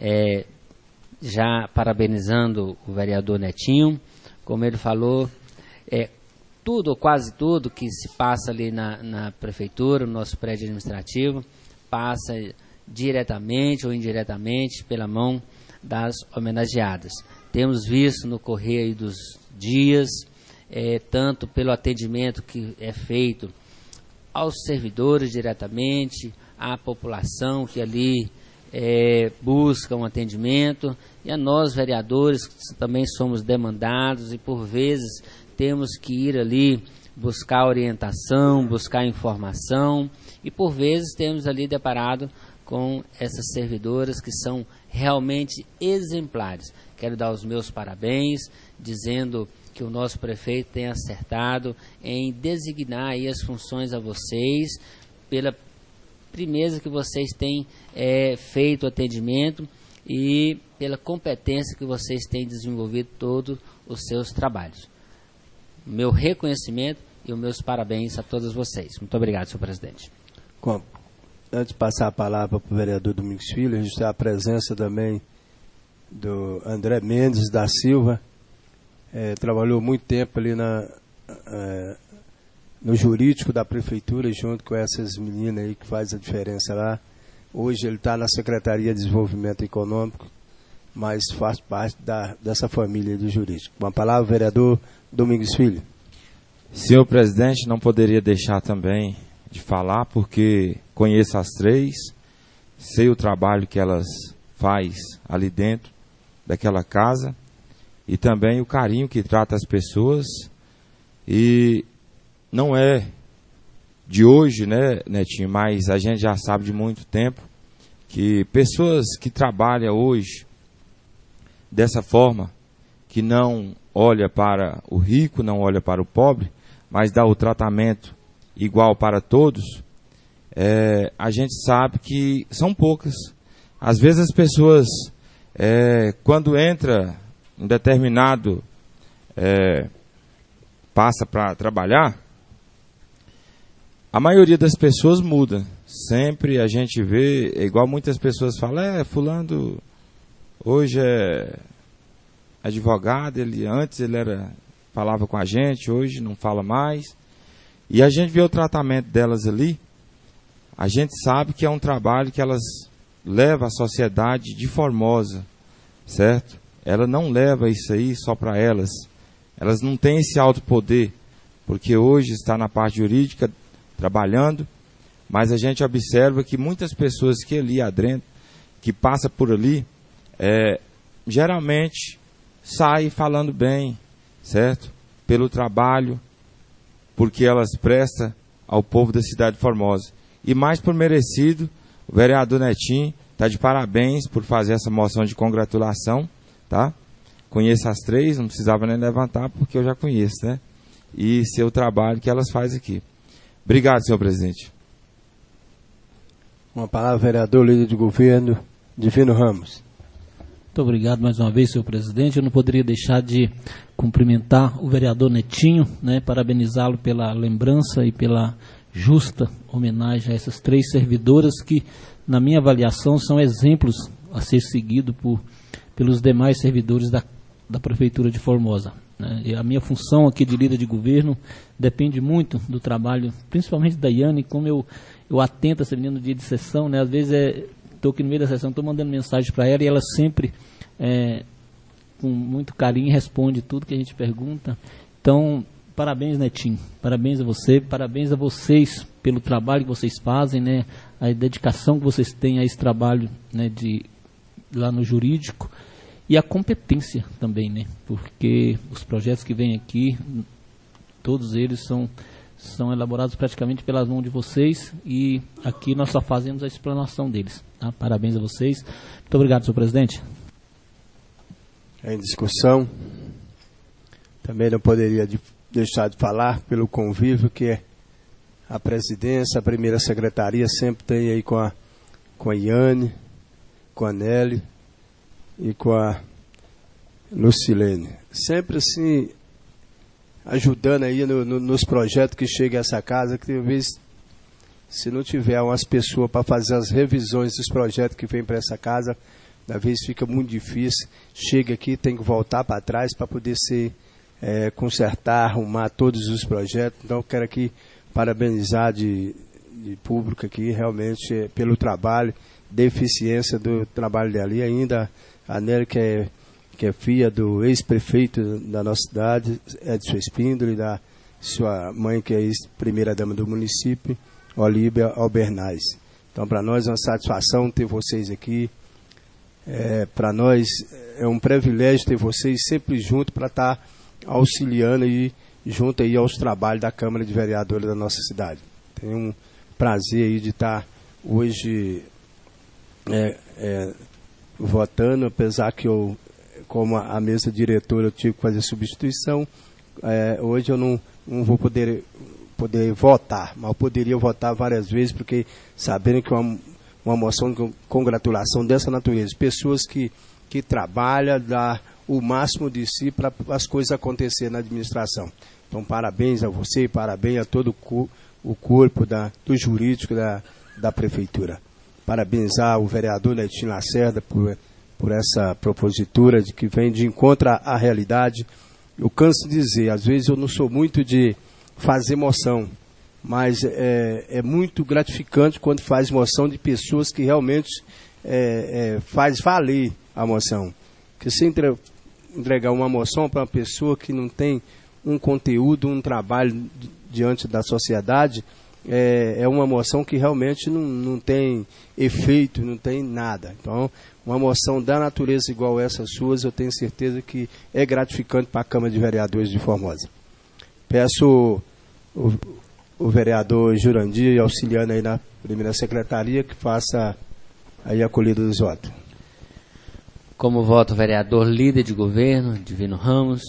Speaker 2: Já parabenizando o vereador Netinho, como ele falou, tudo ou quase tudo que se passa ali na prefeitura, no nosso prédio administrativo, passa diretamente ou indiretamente pela mão das homenageadas. Temos visto no correr aí dos dias, tanto pelo atendimento que é feito aos servidores diretamente, à população que ali busca um atendimento, e a nós, vereadores, que também somos demandados e por vezes temos que ir ali buscar orientação, buscar informação, e por vezes temos ali deparado com essas servidoras que são realmente exemplares. Quero dar os meus parabéns, dizendo que o nosso prefeito tem acertado em designar aí as funções a vocês, pela firmeza que vocês têm feito o atendimento e pela competência que vocês têm desenvolvido todos os seus trabalhos. Meu reconhecimento e os meus parabéns a todos vocês. Muito obrigado, senhor presidente.
Speaker 1: Antes de passar a palavra para o vereador Domingos Filho, a gente tem a presença também do André Mendes da Silva, trabalhou muito tempo ali no jurídico da prefeitura, junto com essas meninas aí que faz a diferença lá. Hoje ele está na Secretaria de Desenvolvimento Econômico, mas faz parte dessa família do jurídico. Com a palavra, vereador Domingos Filho.
Speaker 4: Senhor presidente, não poderia deixar também de falar, porque conheço as três, sei o trabalho que elas faz ali dentro daquela casa e também o carinho que trata as pessoas. E não é de hoje, né, Netinho, mas a gente já sabe de muito tempo que pessoas que trabalham hoje dessa forma, que não olha para o rico, não olha para o pobre, mas dá o tratamento igual para todos, a gente sabe que são poucas. Às vezes as pessoas, quando entra em determinado, passa para trabalhar, a maioria das pessoas muda. Sempre a gente vê, igual muitas pessoas falam, fulano hoje é advogado, antes ele falava com a gente, hoje não fala mais. E a gente vê o tratamento delas ali, a gente sabe que é um trabalho que elas levam à sociedade de Formosa, certo? Ela não leva isso aí só para elas. Elas não têm esse alto poder, porque hoje está na parte jurídica trabalhando, mas a gente observa que muitas pessoas que ali adentro, que passam por ali, geralmente saem falando bem, certo? Pelo trabalho, porque elas prestam ao povo da cidade de Formosa. E mais por merecido, o vereador Netinho está de parabéns por fazer essa moção de congratulação, tá? Conheço as três, não precisava nem levantar, porque eu já conheço, né? E seu trabalho que elas fazem aqui. Obrigado, senhor presidente.
Speaker 1: Uma palavra, vereador, líder de governo, Divino Ramos.
Speaker 5: Muito obrigado mais uma vez, senhor presidente. Eu não poderia deixar de cumprimentar o vereador Netinho, né, parabenizá-lo pela lembrança e pela justa homenagem a essas três servidoras que, na minha avaliação, são exemplos a ser seguido pelos demais servidores da Prefeitura de Formosa. Né? E a minha função aqui de líder de governo depende muito do trabalho, principalmente da Iane, como eu atento essa menina no dia de sessão, né? Às vezes estou aqui no meio da sessão, estou mandando mensagem para ela e ela sempre, com muito carinho, responde tudo que a gente pergunta. Então, parabéns, Netinho, parabéns a você, parabéns a vocês pelo trabalho que vocês fazem, né? A dedicação que vocês têm a esse trabalho, né, de lá no jurídico, e a competência também, né? Porque os projetos que vêm aqui, todos eles são elaborados praticamente pelas mãos de vocês, e aqui nós só fazemos a explanação deles. Tá? Parabéns a vocês. Muito obrigado, senhor presidente.
Speaker 1: Em discussão, também não poderia deixar de falar pelo convívio que a presidência, a primeira secretaria sempre tem aí com a Iane, com a Nelly e com a Lucilene. Sempre assim, ajudando aí nos projetos que chegam a essa casa, que talvez, se não tiver umas pessoas para fazer as revisões dos projetos que vêm para essa casa, às vezes fica muito difícil. Chega aqui, tem que voltar para trás para poder consertar, arrumar todos os projetos. Então, eu quero aqui parabenizar de público aqui, realmente, pelo trabalho, de eficiência do trabalho dela. E ainda a Nelly, que é filha do ex-prefeito da nossa cidade, Edson Espíndola, e da sua mãe, que é ex-primeira-dama do município, Olíbia Albernaz. Então, para nós é uma satisfação ter vocês aqui. Para nós é um privilégio ter vocês sempre juntos para estar auxiliando e junto aí aos trabalhos da Câmara de Vereadores da nossa cidade. Tenho um prazer aí de estar hoje votando, apesar que eu, como a mesa diretora, eu tive que fazer substituição. Hoje eu não vou poder votar, mas eu poderia votar várias vezes, porque sabendo que uma moção de congratulação dessa natureza, pessoas que trabalham, dá o máximo de si para as coisas acontecerem na administração. Então, parabéns a você e parabéns a todo o corpo do jurídico da Prefeitura. Parabenizar o vereador Netinho Lacerda por essa propositura que vem de encontro à realidade. Eu canso de dizer, às vezes eu não sou muito de fazer moção, mas é muito gratificante quando faz moção de pessoas que realmente faz valer a moção. Porque se entregar uma moção para uma pessoa que não tem um conteúdo, um trabalho diante da sociedade, é uma moção que realmente não tem efeito, não tem nada. Então, uma moção da natureza igual essas suas, eu tenho certeza que é gratificante para a Câmara de Vereadores de Formosa. Peço o vereador Jurandir, auxiliando aí na primeira secretaria, que faça aí a colhida dos votos.
Speaker 2: Como voto o vereador líder de governo, Divino Ramos.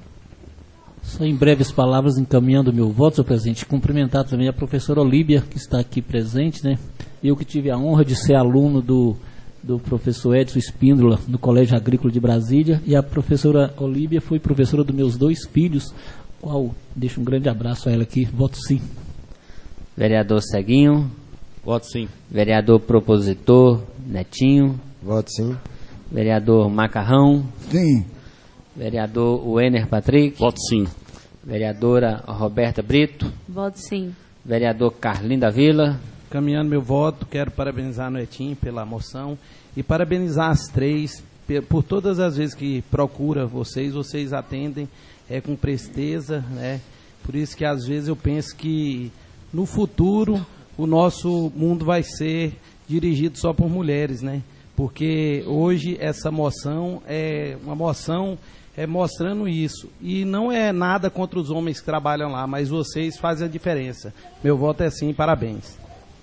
Speaker 5: Só em breves palavras, encaminhando o meu voto, senhor presidente, cumprimentar também a professora Olíbia, que está aqui presente, né? Eu que tive a honra de ser aluno do professor Edson Espíndola, no Colégio Agrícola de Brasília, e a professora Olíbia foi professora dos meus 2 filhos, qual deixo um grande abraço a ela aqui. Voto sim.
Speaker 2: Vereador Ceguinho.
Speaker 4: Voto sim.
Speaker 2: Vereador propositor Netinho.
Speaker 6: Voto sim.
Speaker 2: Vereador Macarrão.
Speaker 9: Sim.
Speaker 2: Vereador Wener Patrick.
Speaker 3: Voto sim.
Speaker 2: Vereadora Roberta Brito.
Speaker 7: Voto sim.
Speaker 2: Vereador Carlinho da Vila.
Speaker 8: Caminhando meu voto, quero parabenizar a Netinho pela moção e parabenizar as 3 por todas as vezes que procura vocês atendem com presteza, né? Por isso que às vezes eu penso que no futuro o nosso mundo vai ser dirigido só por mulheres, né? Porque hoje essa moção é uma moção mostrando isso. E não é nada contra os homens que trabalham lá, mas vocês fazem a diferença. Meu voto é sim, parabéns.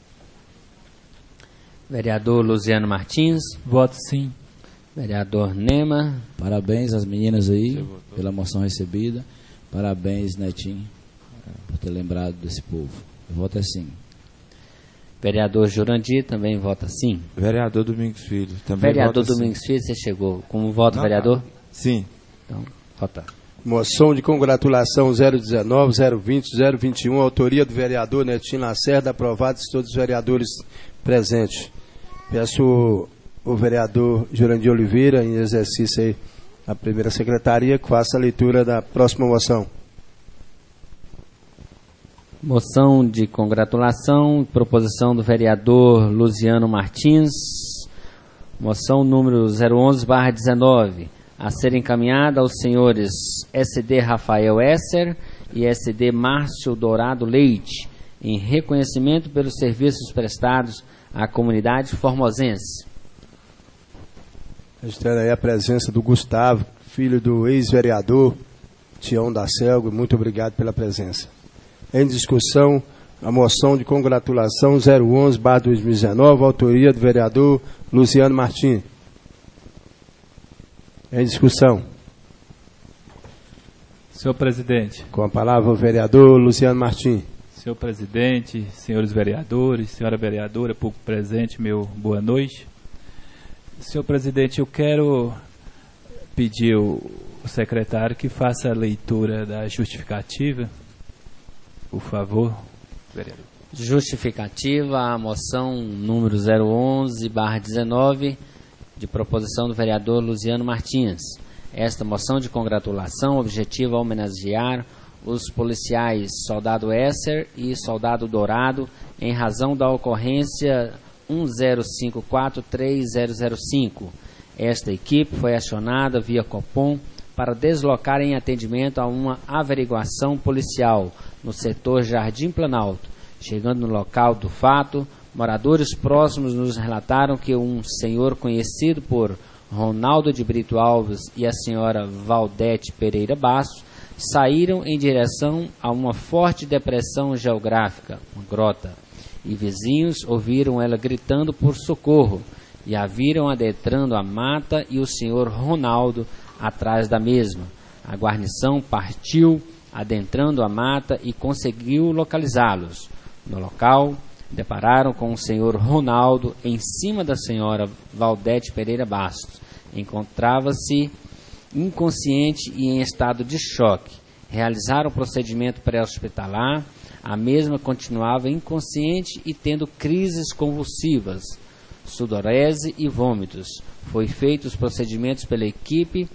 Speaker 2: Vereador Luciano Martins.
Speaker 5: Voto sim.
Speaker 2: Vereador Nema.
Speaker 9: Parabéns às meninas aí pela moção recebida. Parabéns, Netinho, por ter lembrado desse povo. O voto é sim.
Speaker 2: Vereador Jurandir também vota sim.
Speaker 4: Vereador Domingos Filho também.
Speaker 2: Vereador
Speaker 4: vota
Speaker 2: Domingos Filho, você chegou. Como voto,
Speaker 4: Não,
Speaker 2: vereador?
Speaker 4: Sim.
Speaker 2: Então, vota.
Speaker 1: Moção de congratulação 019, 020, 021, autoria do vereador Netinho Lacerda, aprovados todos os vereadores presentes. Peço o vereador Jurandir Oliveira, em exercício aí na primeira secretaria, que faça a leitura da próxima moção.
Speaker 2: Moção de congratulação, proposição do vereador Luciano Martins, moção número 011/19, a ser encaminhada aos senhores SD Rafael Esser e SD Márcio Dourado Leite, em reconhecimento pelos serviços prestados à comunidade formosense.
Speaker 1: Registrando aí a presença do Gustavo, filho do ex-vereador Tião da Selga. Muito obrigado pela presença. Em discussão, a moção de congratulação 011/2019, autoria do vereador Luciano Martins. Em discussão.
Speaker 10: Senhor presidente.
Speaker 1: Com a palavra o vereador Luciano Martins.
Speaker 10: Senhor presidente, senhores vereadores, senhora vereadora, público presente, meu boa noite. Senhor presidente, eu quero pedir ao secretário que faça a leitura da justificativa, por favor, vereador.
Speaker 2: Justificativa, a moção número 011/19, de proposição do vereador Luciano Martins. Esta moção de congratulação objetiva a homenagear os policiais Soldado Esser e Soldado Dourado em razão da ocorrência 10543005. Esta equipe foi acionada via Copom para deslocar em atendimento a uma averiguação policial no setor Jardim Planalto. Chegando no local do fato, moradores próximos nos relataram que um senhor conhecido por Ronaldo de Brito Alves e a senhora Valdete Pereira Bastos saíram em direção a uma forte depressão geográfica, uma grota, e vizinhos ouviram ela gritando por socorro e a viram adentrando a mata e o senhor Ronaldo atrás da mesma. A guarnição partiu adentrando a mata e conseguiu localizá-los. No local, depararam com o senhor Ronaldo em cima da senhora Valdete Pereira Bastos. Encontrava-se inconsciente e em estado de choque. Realizaram o procedimento pré-hospitalar. A mesma continuava inconsciente e tendo crises convulsivas, sudorese e vômitos. Foi feitos os procedimentos pela equipe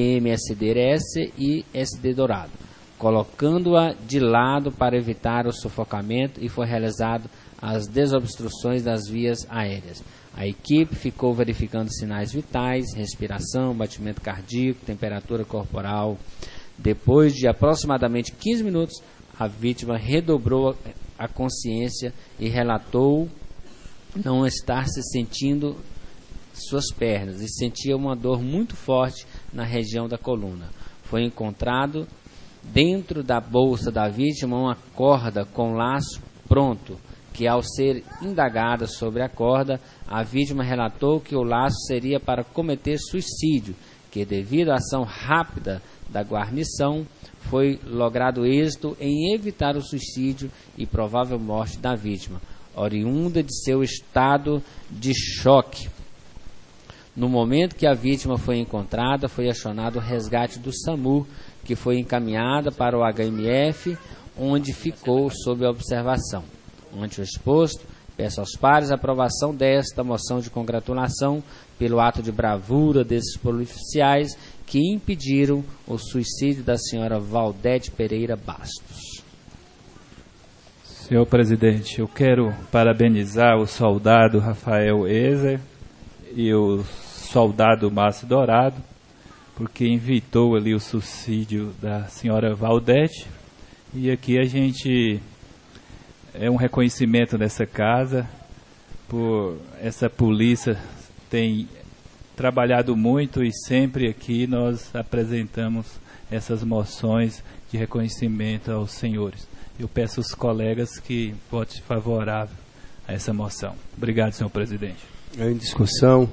Speaker 2: PMSD-S e SD Dourado, colocando-a de lado para evitar o sufocamento, e foi realizado as desobstruções das vias aéreas. A equipe ficou verificando sinais vitais, respiração, batimento cardíaco, temperatura corporal. Depois de aproximadamente 15 minutos, a vítima redobrou a consciência e relatou não estar se sentindo suas pernas e sentia uma dor muito forte na região da coluna. Foi encontrado dentro da bolsa da vítima uma corda com laço pronto, que ao ser indagada sobre a corda, a vítima relatou que o laço seria para cometer suicídio, que devido à ação rápida da guarnição, foi logrado êxito em evitar o suicídio e provável morte da vítima, oriunda de seu estado de choque. No momento que a vítima foi encontrada, foi acionado o resgate do SAMU, que foi encaminhada para o HMF, onde ficou sob observação. Ante o exposto, peço aos pares a aprovação desta moção de congratulação pelo ato de bravura desses policiais que impediram o suicídio da senhora Valdete Pereira Bastos.
Speaker 10: Senhor presidente, eu quero parabenizar o soldado Rafael Ezer e o soldado Márcio Dourado, porque evitou ali o suicídio da senhora Valdete. E aqui a gente é um reconhecimento dessa casa, por essa polícia tem trabalhado muito e sempre aqui nós apresentamos essas moções de reconhecimento aos senhores. Eu peço aos colegas que votem favorável a essa moção. Obrigado, senhor presidente.
Speaker 1: Em discussão.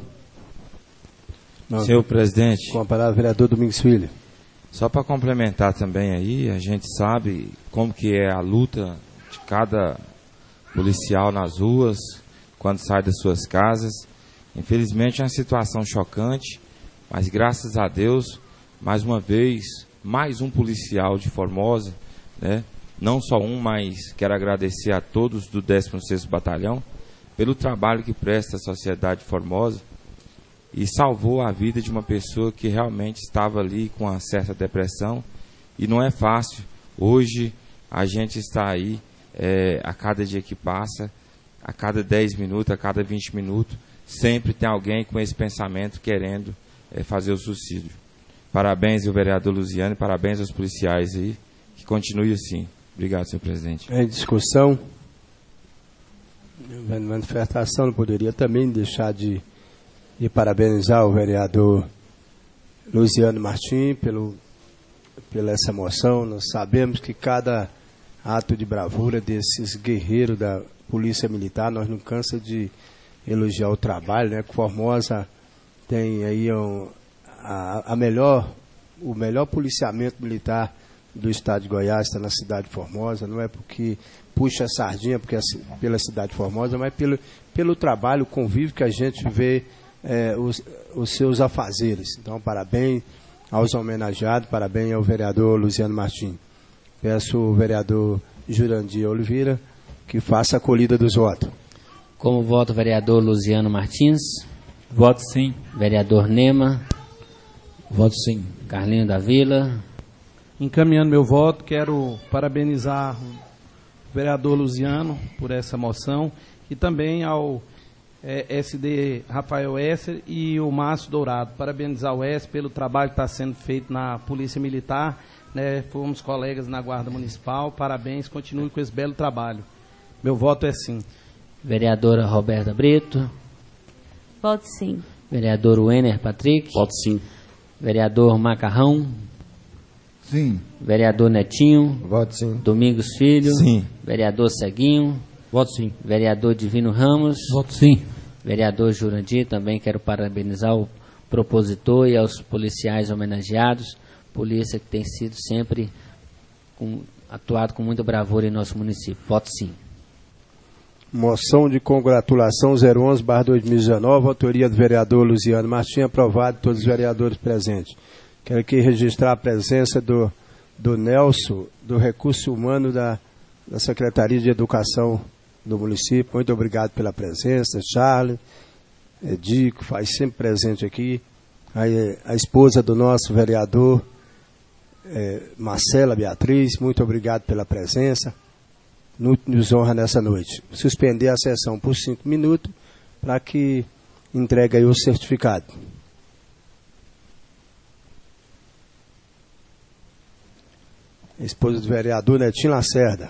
Speaker 4: Senhor presidente.
Speaker 1: Com a palavra, vereador Domingos Filho.
Speaker 4: Só para complementar também aí, a gente sabe como que é a luta de cada policial nas ruas, quando sai das suas casas. Infelizmente é uma situação chocante, mas graças a Deus, mais uma vez, mais um policial de Formosa, né? Não só um, mas quero agradecer a todos do 16º Batalhão pelo trabalho que presta à sociedade de Formosa e salvou a vida de uma pessoa que realmente estava ali com uma certa depressão, e não é fácil. Hoje a gente está aí, a cada dia que passa, a cada 10 minutos, a cada 20 minutos, sempre tem alguém com esse pensamento querendo fazer o suicídio. Parabéns ao vereador Luciano e parabéns aos policiais aí, que continue assim. Obrigado, senhor presidente.
Speaker 1: Em discussão, a manifestação não poderia também deixar de e parabenizar o vereador Luciano Martins pela essa moção. Nós sabemos que cada ato de bravura desses guerreiros da Polícia Militar, nós não cansa de elogiar o trabalho, né? Formosa tem aí o melhor policiamento militar do estado de Goiás, está na cidade de Formosa. Não é porque puxa a sardinha pela cidade de Formosa, mas pelo trabalho, o convívio que a gente vê os seus afazeres. Então, parabéns aos homenageados, parabéns ao vereador Luciano Martins. Peço ao vereador Jurandir Oliveira que faça a colhida dos votos.
Speaker 2: Como voto o vereador Luciano Martins?
Speaker 10: Voto sim.
Speaker 2: Vereador Nema?
Speaker 9: Voto sim.
Speaker 2: Carlinho da Vila?
Speaker 8: Encaminhando meu voto, quero parabenizar o vereador Luciano por essa moção e também ao SD Rafael Esser e o Márcio Dourado. Parabenizar o Esser pelo trabalho que está sendo feito na Polícia Militar, né? Fomos colegas na Guarda Municipal. Parabéns, continue com esse belo trabalho. Meu voto é sim.
Speaker 2: Vereadora Roberta Brito?
Speaker 7: Voto sim.
Speaker 2: Vereador Wenner Patrick?
Speaker 3: Voto sim.
Speaker 2: Vereador Macarrão?
Speaker 6: Sim.
Speaker 2: Vereador Netinho?
Speaker 6: Voto sim.
Speaker 2: Domingos Filho?
Speaker 4: Sim.
Speaker 2: Vereador Ceguinho?
Speaker 9: Voto sim.
Speaker 2: Vereador Divino Ramos?
Speaker 5: Voto sim.
Speaker 2: Vereador Jurandir, também quero parabenizar o propositor e aos policiais homenageados, polícia que tem sido sempre atuado com muita bravura em nosso município. Voto sim.
Speaker 1: Moção de congratulação 011/2019, autoria do vereador Luciano Martins, aprovado todos os vereadores presentes. Quero aqui registrar a presença do Nelson, do Recurso Humano da Secretaria de Educação do município. Muito obrigado pela presença. Charles, Dico, faz sempre presente aqui. A esposa do nosso vereador, Marcela Beatriz, muito obrigado pela presença. Nos honra nessa noite. Suspender a sessão por 5 minutos para que entregue aí o certificado. Esposa do vereador Netinho Lacerda.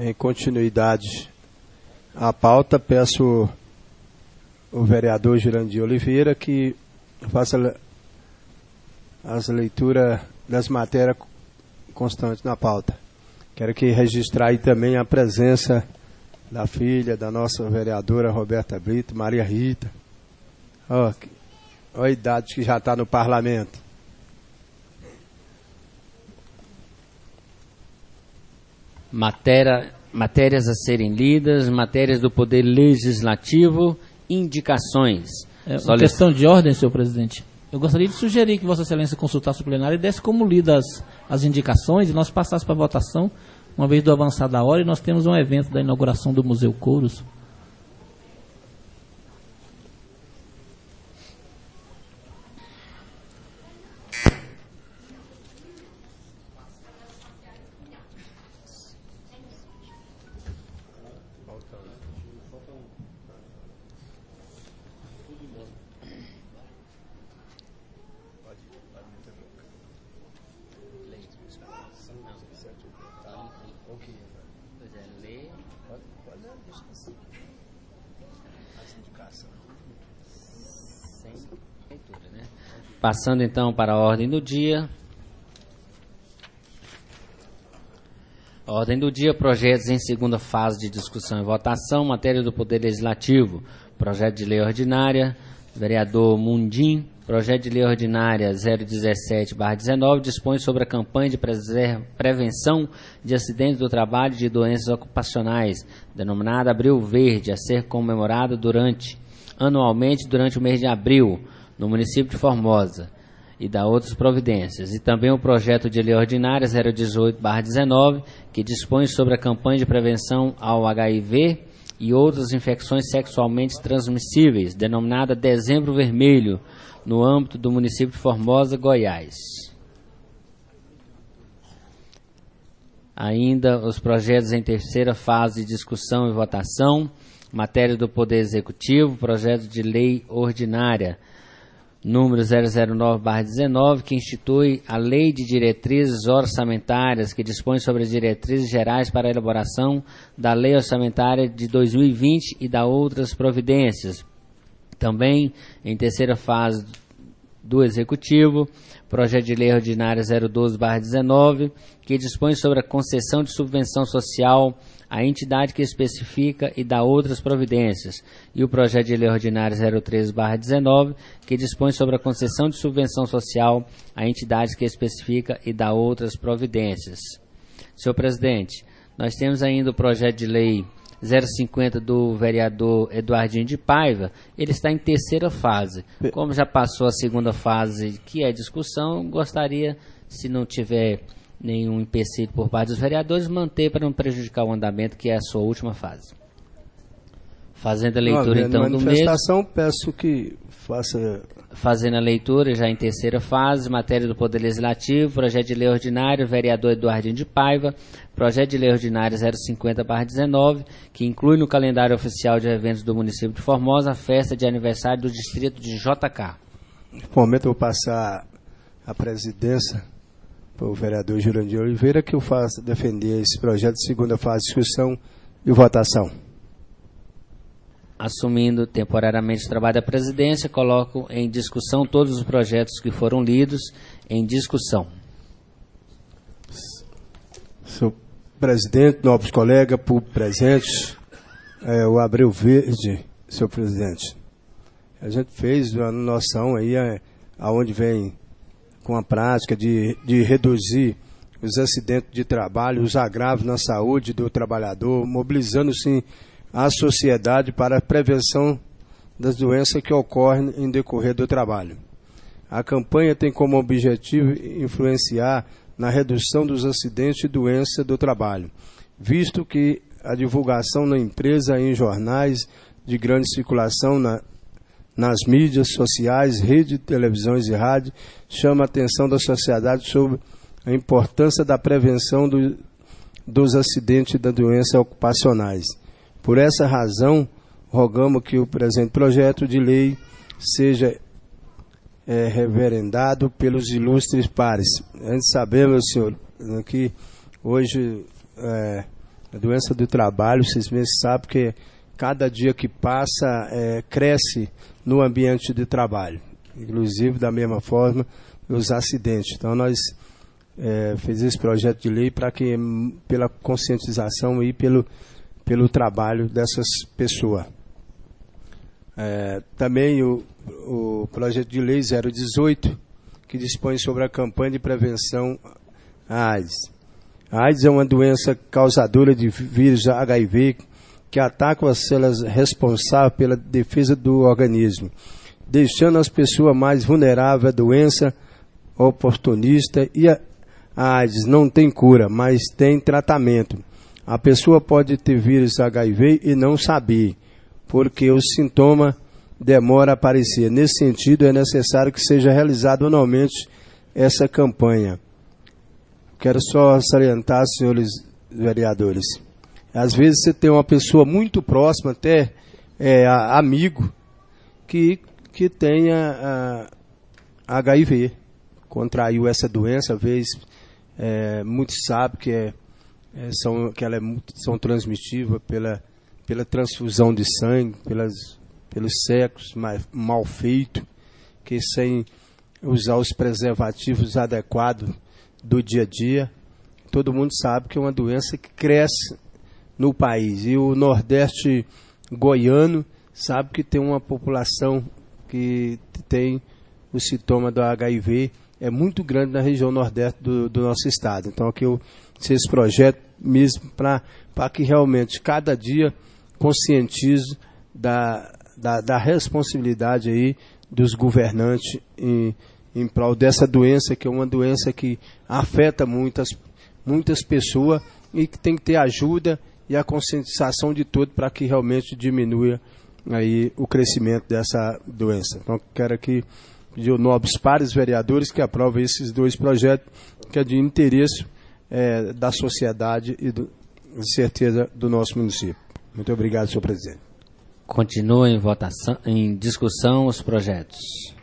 Speaker 1: Em continuidade à pauta, peço o vereador Jurandir Oliveira que faça as leituras das matérias constantes na pauta. Quero que registrar aí também a presença da filha da nossa vereadora Roberta Brito, Maria Rita. Olha a idade que já está no parlamento.
Speaker 2: Matérias a serem lidas, matérias do Poder Legislativo, indicações.
Speaker 5: Uma questão de ordem, senhor presidente. Eu gostaria de sugerir que Vossa Excelência consultasse o plenário e desse como lidas as indicações e nós passássemos para a votação, uma vez do avançar da hora, e nós temos um evento da inauguração do Museu Couros.
Speaker 2: Passando então para a ordem do dia. A ordem do dia, projetos em segunda fase de discussão e votação, matéria do Poder Legislativo, projeto de lei ordinária, vereador Mundim, projeto de lei ordinária 017/19, dispõe sobre a campanha de prevenção de acidentes do trabalho e de doenças ocupacionais, denominada Abril Verde, a ser comemorada anualmente durante o mês de abril, no município de Formosa, e da outras providências. E também o projeto de lei ordinária 018/19, que dispõe sobre a campanha de prevenção ao HIV e outras infecções sexualmente transmissíveis, denominada Dezembro Vermelho, no âmbito do município de Formosa, Goiás. Ainda os projetos em terceira fase de discussão e votação, matéria do Poder Executivo, projeto de lei ordinária número 009/19, que institui a Lei de Diretrizes Orçamentárias, que dispõe sobre as diretrizes gerais para a elaboração da Lei Orçamentária de 2020 e da outras providências. Também, em terceira fase do Executivo, projeto de lei ordinária 012/19, que dispõe sobre a concessão de subvenção social à entidade que especifica e dá outras providências, e o projeto de lei ordinária 013/19, que dispõe sobre a concessão de subvenção social à entidade que especifica e dá outras providências. Senhor presidente, nós temos ainda o projeto de lei 050 do vereador Eduardinho de Paiva. Ele está em terceira fase. Como já passou a segunda fase, que é discussão, gostaria, se não tiver nenhum empecilho por parte dos vereadores, manter para não prejudicar o andamento, que é a sua última fase. Fazendo a leitura, então, do mesmo.
Speaker 1: Peço que faça...
Speaker 2: Fazendo a leitura, já em terceira fase, matéria do Poder Legislativo, projeto de lei ordinário, vereador Eduardinho de Paiva, projeto de lei ordinário 050/19, que inclui no calendário oficial de eventos do município de Formosa a festa de aniversário do distrito de JK.
Speaker 1: No momento eu vou passar a presidência para o vereador Jurandir Oliveira, que eu faço defender esse projeto de segunda fase de discussão e votação.
Speaker 2: Assumindo temporariamente o trabalho da presidência, coloco em discussão todos os projetos que foram lidos em discussão.
Speaker 1: Senhor presidente, nobres colegas, público presentes, o Abril Verde, senhor presidente. A gente fez uma noção aí aonde vem com a prática de reduzir os acidentes de trabalho, os agravos na saúde do trabalhador, mobilizando-se a sociedade para a prevenção das doenças que ocorrem em decorrer do trabalho. A campanha tem como objetivo influenciar na redução dos acidentes e doenças do trabalho, visto que a divulgação na empresa em jornais de grande circulação nas mídias sociais, rede de televisões e rádio, chama a atenção da sociedade sobre a importância da prevenção dos acidentes e das doenças ocupacionais. Por essa razão, rogamos que o presente projeto de lei seja reverendado pelos ilustres pares. A gente sabemos, senhor, que hoje A doença do trabalho, vocês mesmos sabem que cada dia que passa cresce no ambiente de trabalho. Inclusive, da mesma forma, os acidentes. Então, nós fizemos esse projeto de lei para que, pela conscientização e pelo trabalho dessas pessoas. Também o projeto de lei 018, que dispõe sobre a campanha de prevenção à AIDS. A AIDS é uma doença causadora de vírus HIV que ataca as células responsáveis pela defesa do organismo, deixando as pessoas mais vulneráveis à doença oportunista. E a AIDS não tem cura, mas tem tratamento. A pessoa pode ter vírus HIV e não saber, porque o sintoma demora a aparecer. Nesse sentido, é necessário que seja realizada anualmente essa campanha. Quero só salientar, senhores vereadores, às vezes você tem uma pessoa muito próxima, até amigo, que tenha HIV, contraiu essa doença, às vezes muitos sabem que são transmissíveis pela transfusão de sangue, pelos sexos mal feitos, que sem usar os preservativos adequados do dia a dia. Todo mundo sabe que é uma doença que cresce no país. E o Nordeste goiano sabe que tem uma população que tem o sintoma do HIV, é muito grande na região Nordeste do nosso estado. Então, aqui eu fiz esse projeto mesmo para que realmente cada dia conscientize da responsabilidade aí dos governantes em prol dessa doença, que é uma doença que afeta muitas pessoas e que tem que ter ajuda e a conscientização de todos para que realmente diminua aí o crescimento dessa doença. Então, quero aqui pedir aos nobres pares vereadores que aprovem esses dois projetos, que é de interesse da sociedade e de certeza do nosso município. Muito obrigado, senhor presidente.
Speaker 2: Continua em discussão os projetos.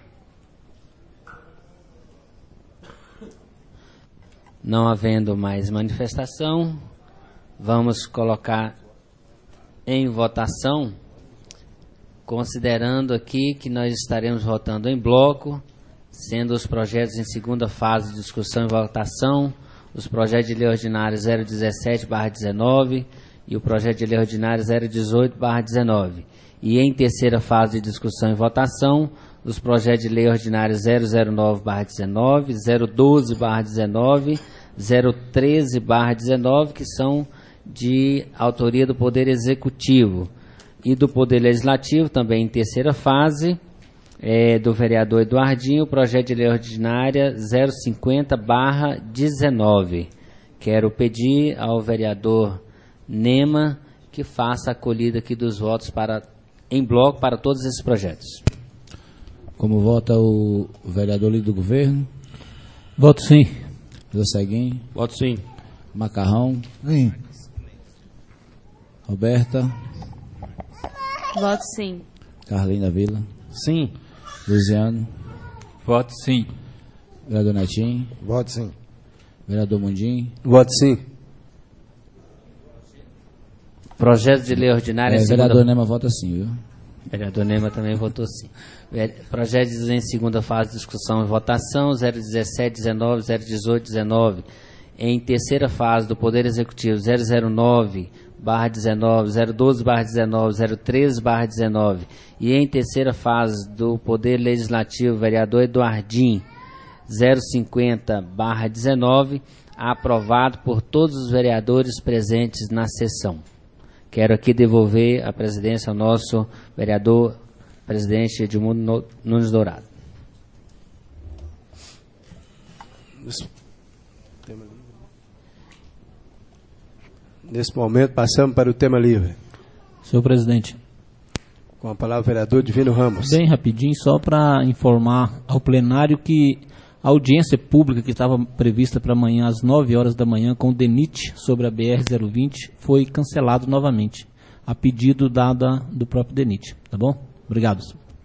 Speaker 2: Não havendo mais manifestação, vamos colocar em votação, considerando aqui que nós estaremos votando em bloco, sendo os projetos em segunda fase de discussão e votação, os projetos de lei ordinária 017/19 e o projeto de lei ordinária 018/19. E em terceira fase de discussão e votação, os projetos de lei ordinária 009/19, 012/19, 013/19, que são de autoria do Poder Executivo e do Poder Legislativo, também em terceira fase, do vereador Eduardinho, o projeto de lei ordinária 050/19. Quero pedir ao vereador Nema que faça a acolhida aqui dos votos em bloco para todos esses projetos.
Speaker 9: Como vota o vereador líder do governo?
Speaker 5: Voto sim.
Speaker 9: José Seguin?
Speaker 2: Voto sim.
Speaker 9: Macarrão?
Speaker 6: Sim.
Speaker 9: Roberta?
Speaker 7: Voto sim.
Speaker 9: Carlinda Vila?
Speaker 8: Sim.
Speaker 9: Luciano?
Speaker 10: Voto sim.
Speaker 9: Vereador Netinho?
Speaker 6: Voto sim.
Speaker 9: Vereador Mundim?
Speaker 1: Voto sim.
Speaker 2: Projeto de lei ordinária...
Speaker 9: Vereador Nema vota sim, viu?
Speaker 2: Vereador Nema também votou sim. Projetos em segunda fase de discussão e votação, 017/19, 018/19. Em terceira fase do Poder Executivo, 009/19, 012/19, 013/19. E em terceira fase do Poder Legislativo, vereador Eduardinho, 050/19, aprovado por todos os vereadores presentes na sessão. Quero aqui devolver a presidência ao nosso vereador presidente Edmundo Nunes Dourado.
Speaker 1: Nesse momento, passamos para o tema livre.
Speaker 5: Senhor presidente.
Speaker 1: Com a palavra, o vereador Divino Ramos.
Speaker 5: Bem rapidinho, só para informar ao plenário que a audiência pública que estava prevista para amanhã às 9 horas da manhã com o DENIT sobre a BR-020 foi cancelado novamente, a pedido do próprio DENIT. Tá bom? Obrigado.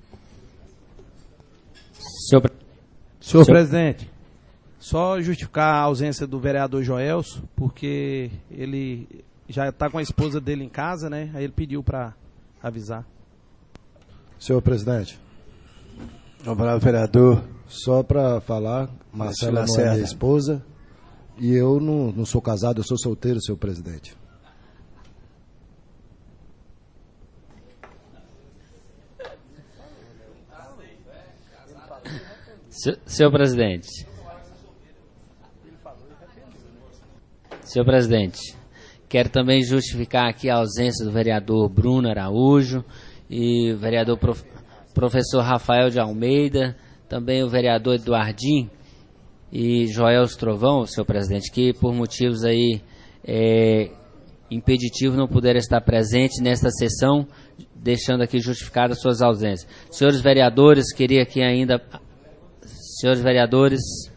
Speaker 8: Senhor presidente, só justificar a ausência do vereador Joelso, porque ele já está com a esposa dele em casa, né? Aí ele pediu para avisar.
Speaker 6: Senhor presidente.
Speaker 1: Obrigado, vereador.
Speaker 6: Só para falar, Marcela não é minha esposa e eu não sou casado, eu sou solteiro, senhor presidente.
Speaker 2: Senhor presidente. Senhor presidente, quero também justificar aqui a ausência do vereador Bruno Araújo e o vereador professor Rafael de Almeida, também o vereador Eduardinho e Joel Trovão, senhor presidente, que por motivos aí impeditivos não puderam estar presentes nesta sessão, deixando aqui justificadas suas ausências. Senhores vereadores, queria aqui ainda... Senhores vereadores...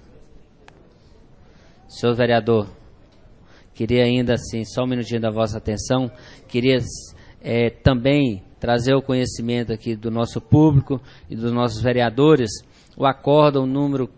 Speaker 2: Senhor vereador, queria ainda, assim, só um minutinho da vossa atenção, queria também trazer o conhecimento aqui do nosso público e dos nossos vereadores, o acórdão número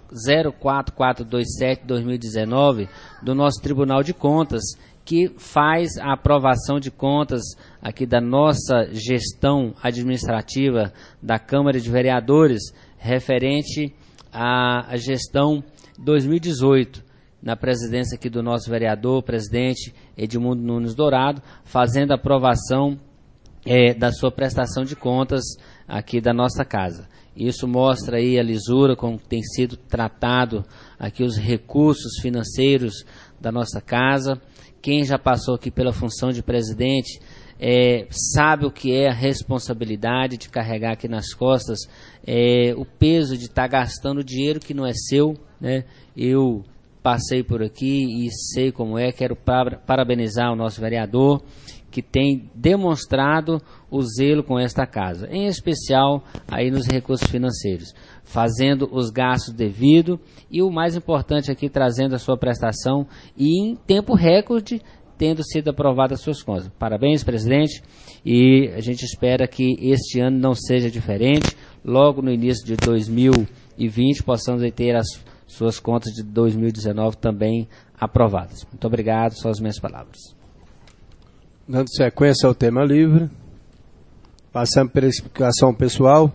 Speaker 2: 04427/2019 do nosso Tribunal de Contas, que faz a aprovação de contas aqui da nossa gestão administrativa da Câmara de Vereadores, referente à gestão 2018, na presidência aqui do nosso vereador, presidente Edmundo Nunes Dourado, fazendo a aprovação da sua prestação de contas aqui da nossa casa. Isso mostra aí a lisura com que tem sido tratado aqui os recursos financeiros da nossa casa. Quem já passou aqui pela função de presidente sabe o que é a responsabilidade de carregar aqui nas costas o peso de estar gastando dinheiro que não é seu, né? Eu passei por aqui e sei como é. Quero parabenizar o nosso vereador, que tem demonstrado o zelo com esta casa, em especial aí nos recursos financeiros, fazendo os gastos devidos e o mais importante aqui, trazendo a sua prestação e em tempo recorde, tendo sido aprovadas as suas contas. Parabéns, presidente, e a gente espera que este ano não seja diferente. Logo no início de 2020 possamos ter as suas contas de 2019 também aprovadas. Muito obrigado, são as minhas palavras.
Speaker 1: Dando sequência ao tema livre, passamos pela explicação pessoal.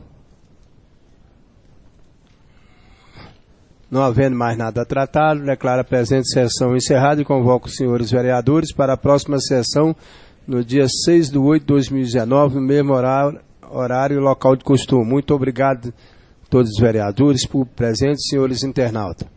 Speaker 1: Não havendo mais nada a tratar, declaro a presente sessão encerrada e convoco os senhores vereadores para a próxima sessão no dia 6/8/2019, no mesmo horário e local de costume. Muito obrigado a todos os vereadores por presentes, senhores internautas.